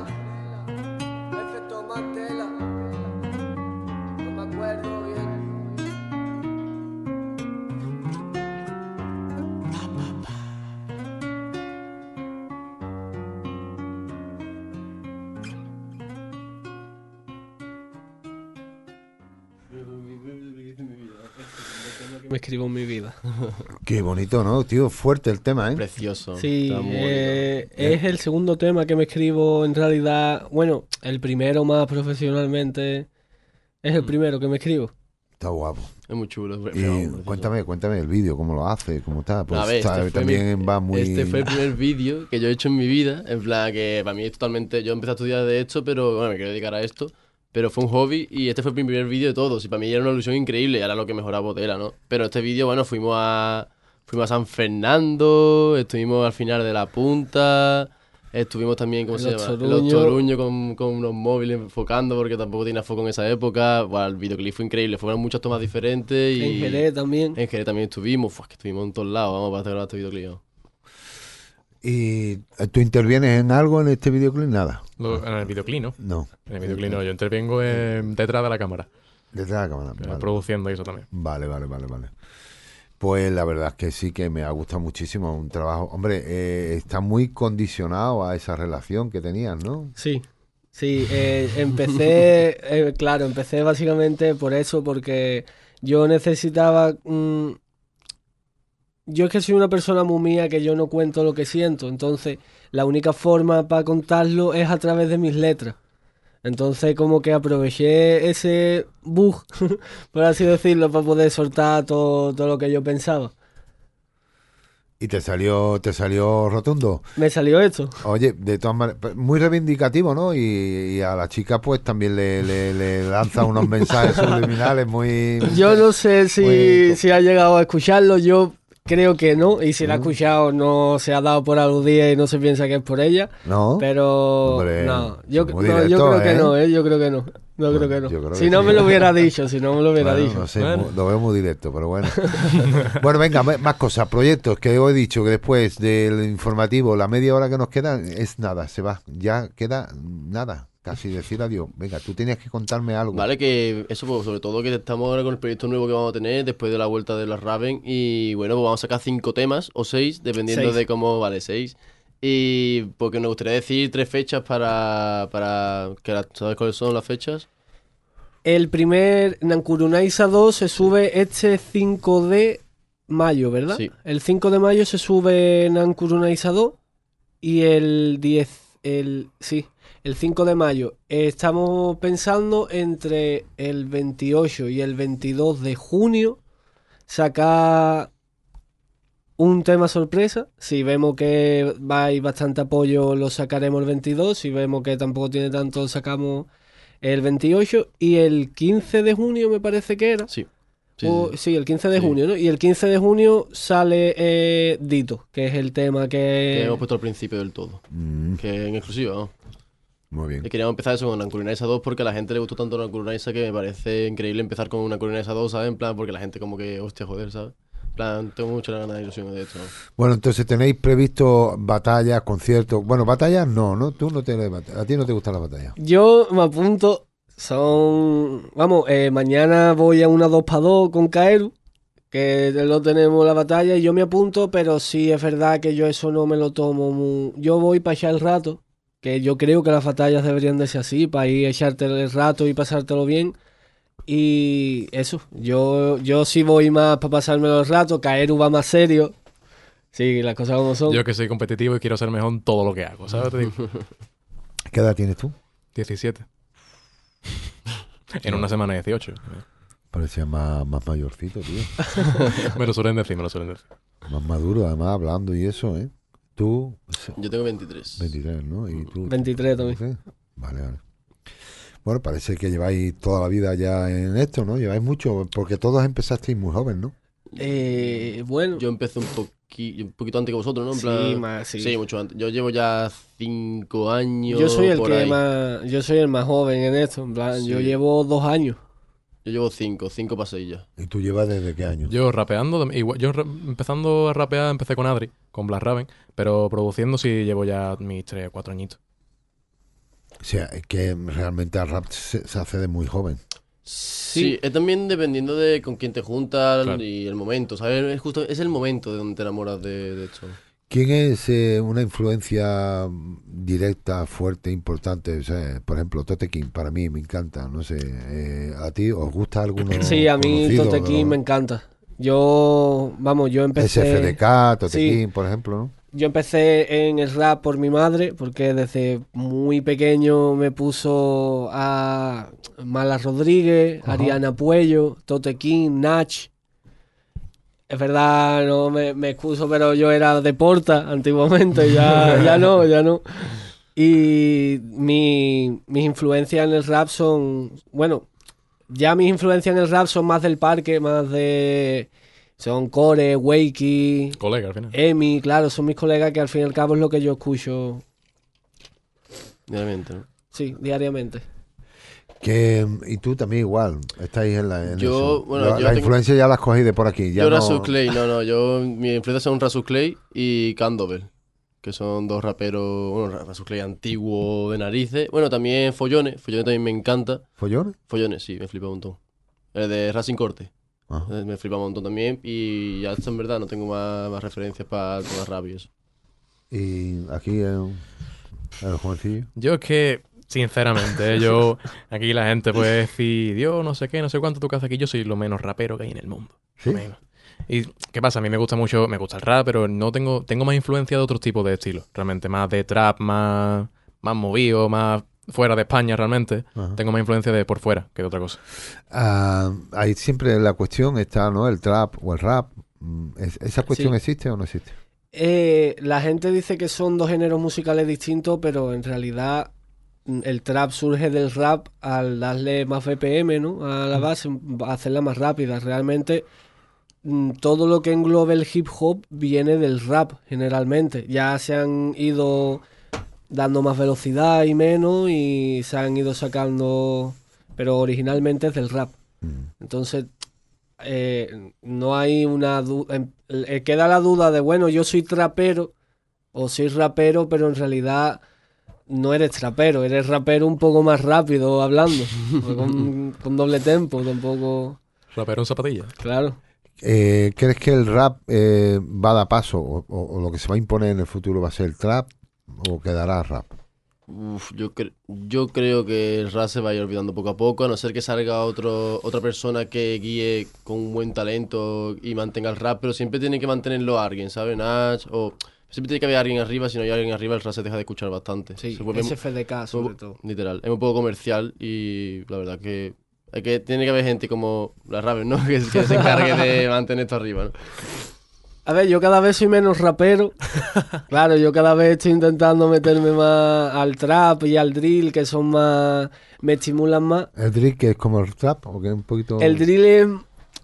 Efecto Mandela. No me acuerdo bien. que me escribo en mi vida. Qué bonito, ¿no, tío? Fuerte el tema, ¿eh? Precioso. Sí, está muy bonito. es el segundo tema que me escribo en realidad. Bueno, el primero más profesionalmente es el primero que me escribo. Está guapo. Es muy chulo. Y cuéntame el vídeo, cómo lo hace, cómo está. Pues A ver, también va muy... Este fue el primer vídeo que yo he hecho en mi vida. En plan, que para mí es totalmente... Yo empecé a estudiar de esto, pero bueno, me quiero dedicar a esto. Pero fue un hobby y este fue mi primer vídeo de todos. Y para mí era una ilusión increíble. Y ahora lo que mejoraba Botella, ¿no? Pero este vídeo, bueno, fuimos a San Fernando, estuvimos al final de la punta... Estuvimos también, ¿cómo se llama? En Los Toruños con unos móviles enfocando porque tampoco tenía foco en esa época. Bueno, el videoclip fue increíble, fueron muchas tomas diferentes. Y en Jerez también. En Jerez también estuvimos, es que estuvimos en todos lados, vamos, para grabar este videoclip. ¿Y tú intervienes en algo en este videoclip? Nada. En el videoclip, ¿no? No. En el videoclip no, yo intervengo detrás de la cámara. Detrás de la cámara. Vale. Produciendo eso también. Vale. Pues la verdad es que sí que me ha gustado muchísimo, un trabajo... Hombre, está muy condicionado a esa relación que tenías, ¿no? Sí, empecé, empecé básicamente por eso, porque yo necesitaba... Yo es que soy una persona muy mía que yo no cuento lo que siento, entonces la única forma para contarlo es a través de mis letras. Entonces como que aproveché ese bug, por así decirlo, para poder soltar todo lo que yo pensaba. ¿Y te salió rotundo? Me salió esto. Oye, de todas maneras, muy reivindicativo, ¿no? Y a la chica pues también le lanza unos mensajes subliminales muy... Yo no sé si ha llegado a escucharlo, yo... Creo que no, y si la ha escuchado no se ha dado por aludida y no se piensa que es por ella. No. Pero hombre, no, yo creo que no, yo creo que no. Creo que no. Si no me lo hubiera dicho, No sé, lo veo muy directo, pero bueno. Bueno, venga, más cosas, proyectos que os he dicho que después del informativo, la media hora que nos queda es nada, se va. Ya queda nada. Casi decir adiós. Venga, tú tenías que contarme algo. Vale, que eso, pues, sobre todo que estamos ahora con el proyecto nuevo que vamos a tener después de la vuelta de las Raven. Y bueno, pues vamos a sacar 5 temas o 6, dependiendo de cómo... Vale, 6. Y porque nos gustaría decir 3 fechas para que ¿sabes cuáles son las fechas? El primer Nankurunaisa 2 se sube este 5 de mayo, ¿verdad? Sí. El 5 de mayo se sube Nankurunaisa 2 y el 5 de mayo. Estamos pensando entre el 28 y el 22 de junio sacar un tema sorpresa. Si vemos que hay bastante apoyo, lo sacaremos el 22. Si vemos que tampoco tiene tanto, lo sacamos el 28. Y el 15 de junio me parece que era. Sí. Sí, el 15 de junio, ¿no? Y el 15 de junio sale Dito, que es el tema que hemos puesto al principio del todo. Que en exclusiva, ¿no? Muy bien. Y queríamos empezar eso con Nankurunaisa 2 porque a la gente le gustó tanto Nankurunaisa que me parece increíble empezar con Nankurunaisa 2, ¿sabes? En plan, porque la gente como que, hostia, joder, ¿sabes? En plan, tengo mucha ganas de ilusión de esto, ¿no? Bueno, entonces tenéis previsto batallas, conciertos. Bueno, batallas no, tú no a ti no te gustan las batallas. Yo me apunto, mañana voy a una 2x2 con Kaeru, que lo tenemos la batalla, y yo me apunto, pero sí es verdad que yo eso no me lo tomo yo voy para echar el rato, que yo creo que las batallas deberían de ser así, para ir a echarte el rato y pasártelo bien. Y eso, yo sí voy más para pasármelo el rato, Kaeru va más serio. Sí, las cosas como son. Yo que soy competitivo y quiero ser mejor en todo lo que hago, ¿sabes? Te digo. ¿Qué edad tienes tú? 17. En una semana 18. Parecía más mayorcito, tío. Me lo suelen decir. Más maduro, además, hablando y eso, ¿eh? Tú... Yo tengo 23. 23, ¿no? ¿Y tú? 23 también. Vale. Bueno, parece que lleváis toda la vida ya en esto, ¿no? Lleváis mucho, porque todos empezasteis muy jóvenes, ¿no? Bueno. Yo empecé un poquito antes que vosotros, ¿no? En plan, sí, mucho antes. Yo llevo ya 5 años. Yo soy el más joven en esto, en plan, yo llevo 2 años. Yo llevo 5 para 6 ya. ¿Y tú llevas desde qué año? Yo rapeando, empezando a rapear empecé con Adri, con Black Raven, pero produciendo sí llevo ya mis 3 o 4 añitos. O sea, es que realmente el rap se hace de muy joven. Sí, es también dependiendo de con quién te juntas y el momento, ¿sabes? Es el momento de donde te enamoras de esto. ¿Quién es una influencia directa, fuerte, importante? O sea, por ejemplo, Tote King, para mí me encanta, no sé. ¿A ti os gusta alguno? Sí, a mí Tote King me encanta. Yo empecé... SFDK, Totequín, Sí. por ejemplo, ¿no? Yo empecé en el rap por mi madre, porque desde muy pequeño me puso a Mala Rodríguez, Ajá. Ariana Puello, Totequín, Nach. Es verdad, no me excuso, pero yo era de Porta antiguamente, ya no. Y mis influencias en el rap son, bueno, ya mis influencias en el rap son más del parque, más de... Son Core, Wakey, Colega, al final. Emi, claro, son mis colegas que al fin y al cabo es lo que yo escucho. Diariamente, ¿no? Sí, diariamente. Y tú también igual, estáis en Yo, eso. bueno, La yo tengo- influencia ya las cogí de por aquí. Ya Yo no... Rasus Clay, mi influencia son Rasus Clay y Candovel, que son dos raperos, bueno, Rasus Clay antiguo de narices. Bueno, también Follones también me encanta. ¿Follones? Follones, sí, me flipa un montón. El de Racing Corte. Me flipa un montón también. Y ya en verdad no tengo más referencias para más rap y eso. Y aquí el jovencillo. Yo es que, sinceramente, aquí la gente puede decir, Dios, no sé qué, no sé cuánto tú que haces aquí. Yo soy lo menos rapero que hay en el mundo. ¿Sí? Lo menos. ¿Y qué pasa? A mí me gusta el rap, pero no tengo más influencia de otros tipos de estilos. Realmente, más de trap, más movido, más fuera de España realmente. Ajá. Tengo más influencia de por fuera que de otra cosa. Ahí siempre la cuestión está, ¿no? El trap o el rap. ¿Esa cuestión Sí. existe o no existe? La gente dice que son dos géneros musicales distintos, pero en realidad el trap surge del rap al darle más BPM, ¿no? A la base, a hacerla más rápida. Realmente todo lo que englobe el hip hop viene del rap, generalmente. Ya se han ido dando más velocidad y menos y se han ido sacando, pero originalmente es del rap. Entonces, no hay una duda, queda la duda de, bueno, yo soy trapero o soy rapero, pero en realidad no eres trapero, eres rapero un poco más rápido hablando, con doble tempo, tampoco... Rapero en zapatillas. Claro. ¿Crees que el rap va a dar paso o lo que se va a imponer en el futuro va a ser el trap o quedará rap? Yo creo que el rap se va a ir olvidando poco a poco, a no ser que salga otra persona que guíe con un buen talento y mantenga el rap, pero siempre tiene que mantenerlo alguien, ¿sabes? Nach, o siempre tiene que haber alguien arriba, si no hay alguien arriba el rap se deja de escuchar bastante. Sí, Se vuelve SFDK sobre todo. Literal, es un poco comercial y la verdad que tiene que haber gente como la Raven, ¿no? que se encargue de mantener esto arriba, ¿no? A ver, yo cada vez soy menos rapero. Claro, yo cada vez estoy intentando meterme más al trap y al drill, que son más... me estimulan más. ¿El drill que es como el trap o que es un poquito...? El drill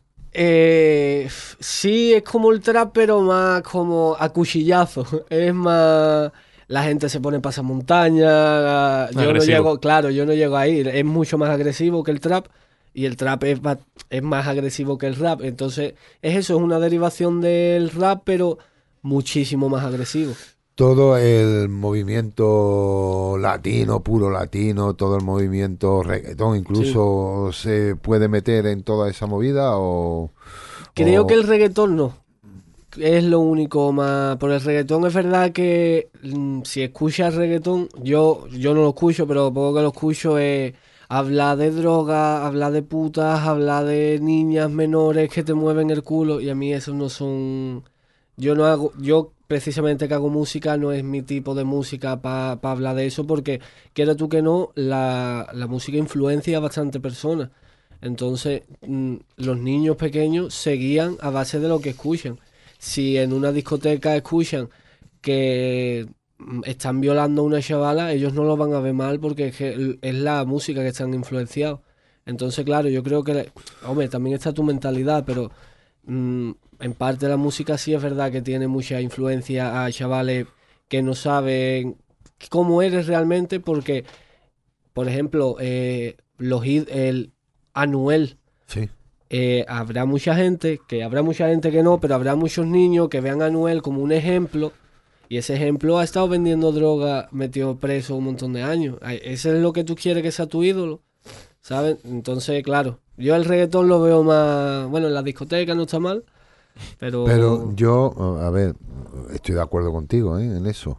sí, es como el trap, pero más como a cuchillazo. Es más... La gente se pone pasamontaña. Yo no llego, claro, yo no llego ahí. Es mucho más agresivo que el trap. Y el trap es más agresivo que el rap. Entonces, es una derivación del rap, pero muchísimo más agresivo. Todo el movimiento latino, puro latino, todo el movimiento reggaetón, incluso se puede meter en toda esa movida o... Creo que el reggaetón no. Es lo único más... Por el reggaetón es verdad que si escuchas reggaetón, yo no lo escucho, pero poco que lo escucho es... Habla de droga, habla de putas, habla de niñas menores que te mueven el culo y a mí esos no son... Yo precisamente que hago música no es mi tipo de música para hablar de eso porque, quiera tú que no, la música influencia a bastante personas. Entonces, los niños pequeños se guían a base de lo que escuchan. Si en una discoteca escuchan que... están violando a una chavala, ellos no lo van a ver mal porque es la música que están influenciados. Entonces, claro, yo creo que, hombre, también está tu mentalidad, pero en parte la música sí es verdad que tiene mucha influencia a chavales que no saben cómo eres realmente porque, por ejemplo, el Anuel. Sí. Habrá mucha gente que no, pero habrá muchos niños que vean a Anuel como un ejemplo. Y ese ejemplo ha estado vendiendo droga, metido preso un montón de años. ¿Ese es lo que tú quieres que sea tu ídolo? ¿Sabes? Entonces, claro, yo el reggaetón lo veo más... Bueno, en la discoteca no está mal, pero... Pero yo, a ver, estoy de acuerdo contigo en eso.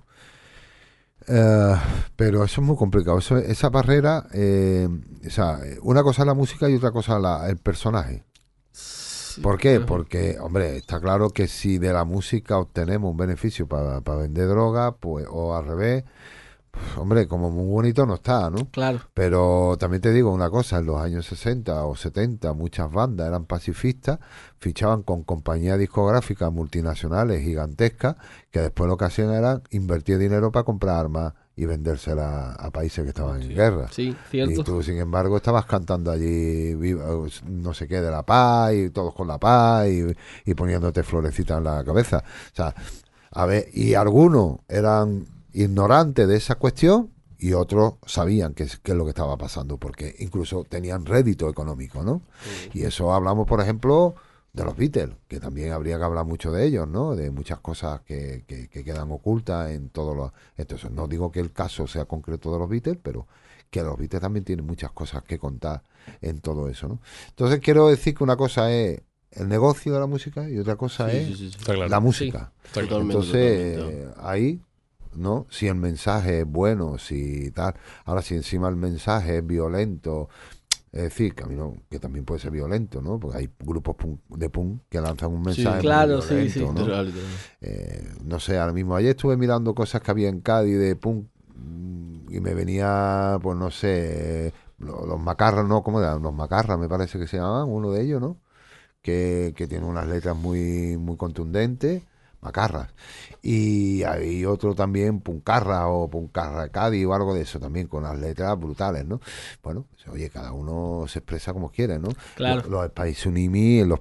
Pero eso es muy complicado. Esa barrera, o sea, una cosa es la música y otra cosa el personaje. ¿Por qué? Porque, hombre, está claro que si de la música obtenemos un beneficio para vender droga, pues, o al revés, pues, hombre, como muy bonito no está, ¿no? Claro. Pero también te digo una cosa, en los años 60 o 70 muchas bandas eran pacifistas, fichaban con compañías discográficas multinacionales gigantescas, que después lo que hacían era invertir dinero para comprar armas y vendérselas a países que estaban en guerra. Sí, cierto. Y tú, sin embargo, estabas cantando allí no sé qué de la paz y todos con la paz y poniéndote florecitas en la cabeza. O sea, a ver, y algunos eran ignorantes de esa cuestión y otros sabían qué es lo que estaba pasando, porque incluso tenían rédito económico, ¿no? Sí. Y eso hablamos, por ejemplo, de los Beatles, que también habría que hablar mucho de ellos, ¿no? De muchas cosas que quedan ocultas en todos los... Entonces, no digo que el caso sea concreto de los Beatles, pero que los Beatles también tienen muchas cosas que contar en todo eso, ¿no? Entonces, quiero decir que una cosa es el negocio de la música y otra cosa es la música. Sí, totalmente, entonces, ahí, ¿no? Si el mensaje es bueno, si tal... Ahora, si encima el mensaje es violento... Es decir, que también puede ser violento, ¿no? Porque hay grupos de punk que lanzan un mensaje claro, muy violento, ¿no? Total. No sé, ahora mismo ayer estuve mirando cosas que había en Cádiz de punk y me venía, pues no sé, los macarras, ¿no? ¿Cómo eran? Los macarras me parece que se llamaban, uno de ellos, ¿no? Que tiene unas letras muy, muy contundentes. Macarras. Y hay otro también, Puncarra o Puncarra Cádiz o algo de eso también, con las letras brutales, ¿no? Bueno, oye, cada uno se expresa como quiere, ¿no? Claro. Los Spice Unimi, las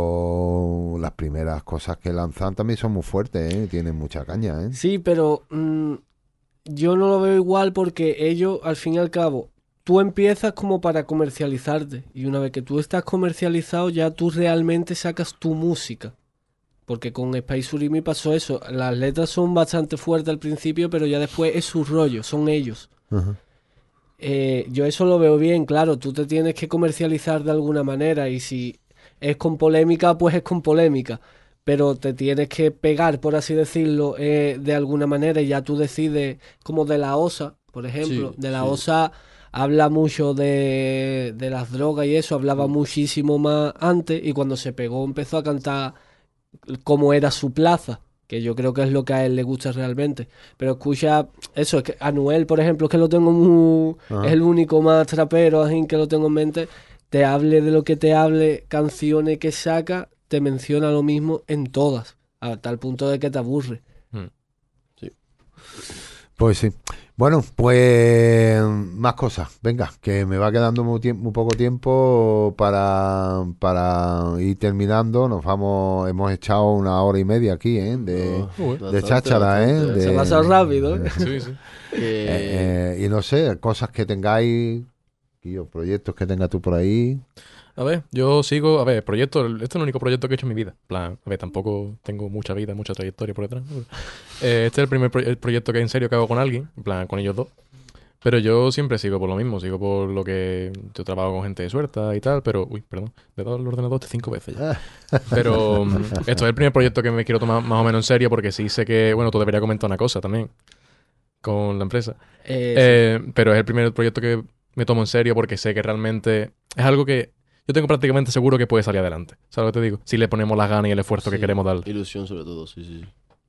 primeras cosas que lanzan también son muy fuertes, ¿eh? Tienen mucha caña, ¿eh? Sí, pero yo no lo veo igual porque ellos, al fin y al cabo, tú empiezas como para comercializarte y una vez que tú estás comercializado ya tú realmente sacas tu música. Porque con Space Urimi pasó eso. Las letras son bastante fuertes al principio, pero ya después es su rollo, son ellos. Uh-huh. Yo eso lo veo bien, claro. Tú te tienes que comercializar de alguna manera y si es con polémica, pues es con polémica. Pero te tienes que pegar, por así decirlo, de alguna manera y ya tú decides, como de La Osa, por ejemplo. De La Osa habla mucho de las drogas y eso, hablaba muchísimo más antes y cuando se pegó empezó a cantar cómo era su plaza, que yo creo que es lo que a él le gusta realmente. Pero escucha, eso, es que Anuel, por ejemplo, que lo tengo muy... Es el único más trapero así que lo tengo en mente. Te hable de lo que te hable, canciones que saca, te menciona lo mismo en todas, a tal punto de que te aburre. Sí. Pues sí. Bueno, pues más cosas. Venga, que me va quedando muy poco tiempo para ir terminando. Hemos echado 1 hora y media aquí, ¿eh? De cháchara, ¿eh? Se ha pasado rápido, ¿eh? Sí. Y no sé, cosas que tengáis, proyectos que tengas tú por ahí. A ver, yo sigo, proyectos, este es el único proyecto que he hecho en mi vida. En plan, tampoco tengo mucha vida, mucha trayectoria por detrás. Este es el primer el proyecto que en serio que hago con alguien, en plan, con ellos dos. Pero yo siempre sigo por lo mismo, sigo por lo que yo trabajo con gente de suelta y tal, pero, le he dado el ordenador 5 veces ya. Pero esto es el primer proyecto que me quiero tomar más o menos en serio porque sí sé que, tú deberías comentar una cosa también con la empresa. Pero es el primer proyecto que me tomo en serio porque sé que realmente es algo que yo tengo prácticamente seguro que puede salir adelante. ¿Sabes lo que te digo? Si le ponemos las ganas y el esfuerzo que queremos darle. Ilusión sobre todo, sí.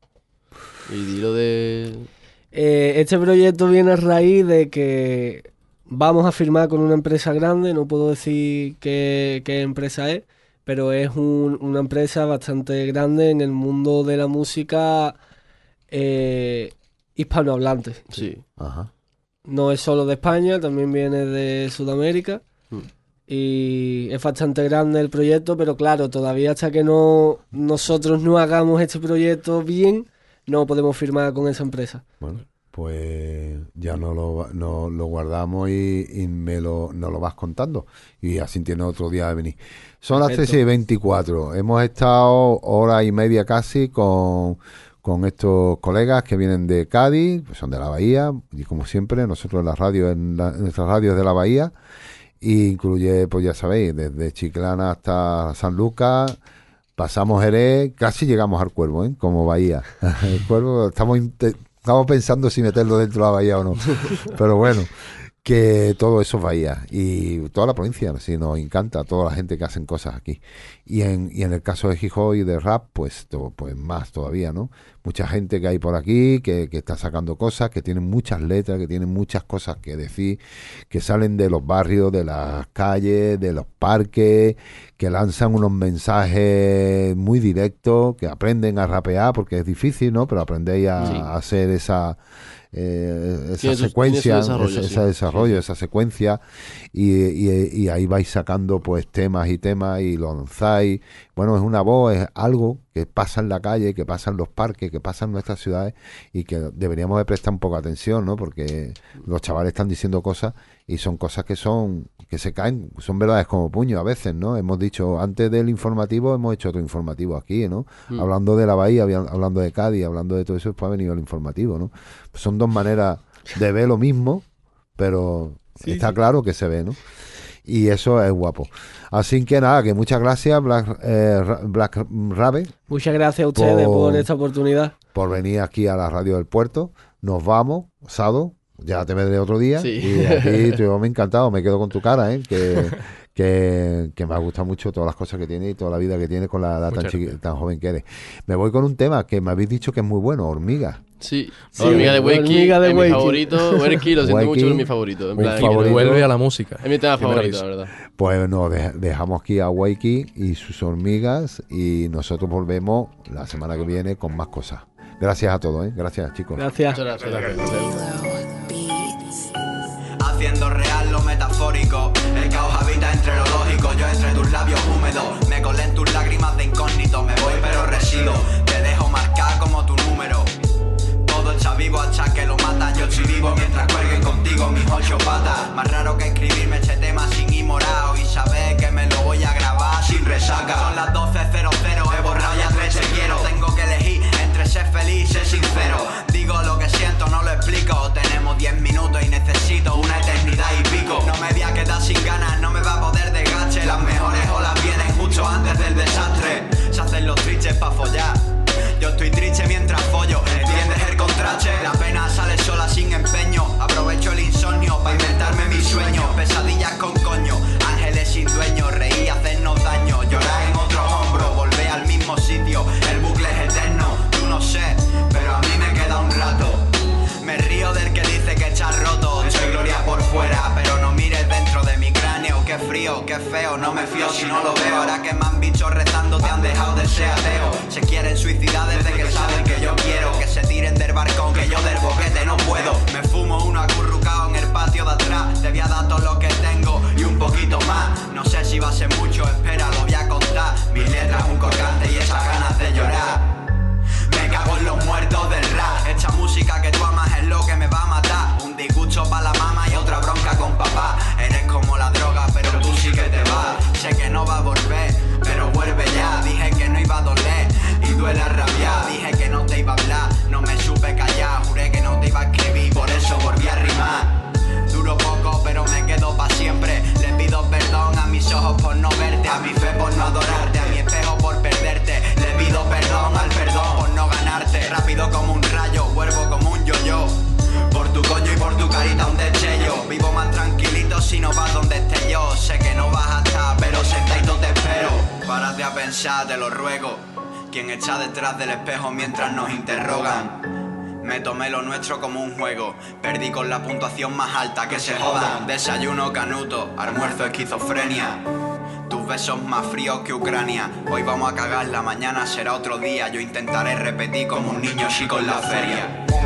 Y dilo de... Este proyecto viene a raíz de que vamos a firmar con una empresa grande. No puedo decir qué empresa es, pero es una empresa bastante grande en el mundo de la música hispanohablante. Sí. Ajá. No es solo de España, también viene de Sudamérica. Y es bastante grande el proyecto, pero claro, todavía hasta que nosotros no hagamos este proyecto bien, no podemos firmar con esa empresa. Bueno, pues ya no lo guardamos y nos lo vas contando. Y así tiene otro día de venir. Son las 13:24. Hemos estado 1:30 casi con estos colegas que vienen de Cádiz, pues son de la Bahía, y como siempre, nosotros en nuestras radios de la Bahía. Y incluye, pues ya sabéis, desde Chiclana hasta San Lucas, pasamos Jerez, casi llegamos al Cuervo, ¿eh? Como Bahía. El Cuervo, estamos pensando si meterlo dentro de la Bahía o no. Pero bueno, que todo eso vaya, y toda la provincia, sí, nos encanta toda la gente que hacen cosas aquí, y en el caso de hip hop y de rap, pues más todavía, ¿no? Mucha gente que hay por aquí que está sacando cosas, que tienen muchas letras, que tienen muchas cosas que decir, que salen de los barrios, de las calles, de los parques, que lanzan unos mensajes muy directos, que aprenden a rapear, porque es difícil, ¿no? Pero aprendéis a hacer esa secuencia, ese desarrollo, esa secuencia, y ahí vais sacando pues temas y lo lanzáis. Bueno, es una voz, es algo que pasa en la calle, que pasa en los parques, que pasa en nuestras ciudades, y que deberíamos de prestar un poco de atención, ¿no? Porque los chavales están diciendo cosas y son cosas que se caen, son verdades como puño a veces, ¿no? Hemos dicho, antes del informativo hemos hecho otro informativo aquí, ¿no? Hablando de la Bahía, hablando de Cádiz, hablando de todo eso, después ha venido el informativo, ¿no? Son dos maneras de ver lo mismo, pero está claro que se ve, ¿no? Y eso es guapo. Así que nada, que muchas gracias, Black Rabe. Muchas gracias a ustedes por esta oportunidad. Por venir aquí a la radio del puerto. Nos vamos, Sado, ya te veré otro día. Sí. Y aquí yo me he encantado, me quedo con tu cara, que me ha gustado mucho todas las cosas que tiene y toda la vida que tiene con la edad tan joven que eres. Me voy con un tema que me habéis dicho que es muy bueno, Hormiga. Sí, Hormiga de Wakey, es mi favorito. Wakey, lo siento mucho, es mi favorito. Vuelve a la música. Es mi tema favorito, la verdad. Pues nos dejamos aquí a Wakey y sus hormigas, y nosotros volvemos la semana que viene con más cosas. Gracias a todos, gracias, chicos. Gracias. Muchas gracias. Haciendo real lo metafórico, el caos habita entre lo lógico. Yo entre tus labios húmedos, me colé en tus lágrimas de incógnito. Me voy pero resido, te dejo marcar como tu número. Todo está vivo hasta que lo matan. Yo estoy vivo mientras cuelguen contigo mis 8 patas. Más raro que escribirme este tema sin ir morado y saber que me lo voy a grabar sin resaca. Son las 12:00, he borrado ya 3 te quiero. Tengo que elegir entre ser feliz y ser sincero. Digo lo que siento, no lo explico. Tenemos 10 minutos y necesito una eternidad y pico. No me voy a quedar sin ganas, no me va a poder desgaste. Las mejores olas vienen justo antes del desastre. Se hacen los tristes pa' follar. Yo estoy triste mientras follo, ¿entiendes el contraste? La pena sale sola sin empeño. Aprovecho el insomnio para inventarme mis sueños. Pesadillas con coño, ángeles sin dueño. Reír, hacernos daño, llorar en otros hombros. Volver al mismo sitio, el bucle es eterno. Tú no sé, pero a mí me queda un rato. Me río del que dice que está roto. Soy gloria por fuera, pero no mires dentro de mi cráneo. Qué frío, qué feo, no me fío si no lo veo. Ahora que me han visto rezando te han dejado de ser ateo. Se quieren suicidar desde que saben que yo quiero. Que se tiren del barcón, que yo del boquete no puedo. Me fumo uno acurrucado en el patio de atrás. Te voy a dar todo lo que tengo y un poquito más. No sé si va a ser mucho, espera, lo voy a contar. Mis letras, un corcante y esas ganas de llorar. Me cago en los muertos del rap. Esta música que tú amas es lo que me va a matar. Un disgusto pa' la mama y otra bronca con papá. Eres como la droga, pero tú sí que te vas. Sé que no va a volver, pero vuelve ya. Dije que no iba a doler y duele a rabiar. Dije que no te iba a hablar, no me supe callar. Juré que no te iba a escribir, por eso volví a rimar. Duro poco, pero me quedo pa' siempre. Le pido perdón a mis ojos por no verte, a mi fe por no adorarte, a mi espejo por perderte. Le pido perdón al perdón por no ganarte. Rápido como un rayo, vuelvo como un yo-yo. Por tu coño y por tu carita un destello. Vivo más tranquilito si no vas donde esté yo. Sé que no vas a estar, pero sentadito te espero. Párate a pensar, te lo ruego. ¿Quién está detrás del espejo mientras nos interrogan? Me tomé lo nuestro como un juego. Perdí con la puntuación más alta, que se jodan. Desayuno canuto, almuerzo esquizofrenia. Tus besos más fríos que Ucrania. Hoy vamos a cagarla, mañana será otro día. Yo intentaré repetir como un niño chico en la feria.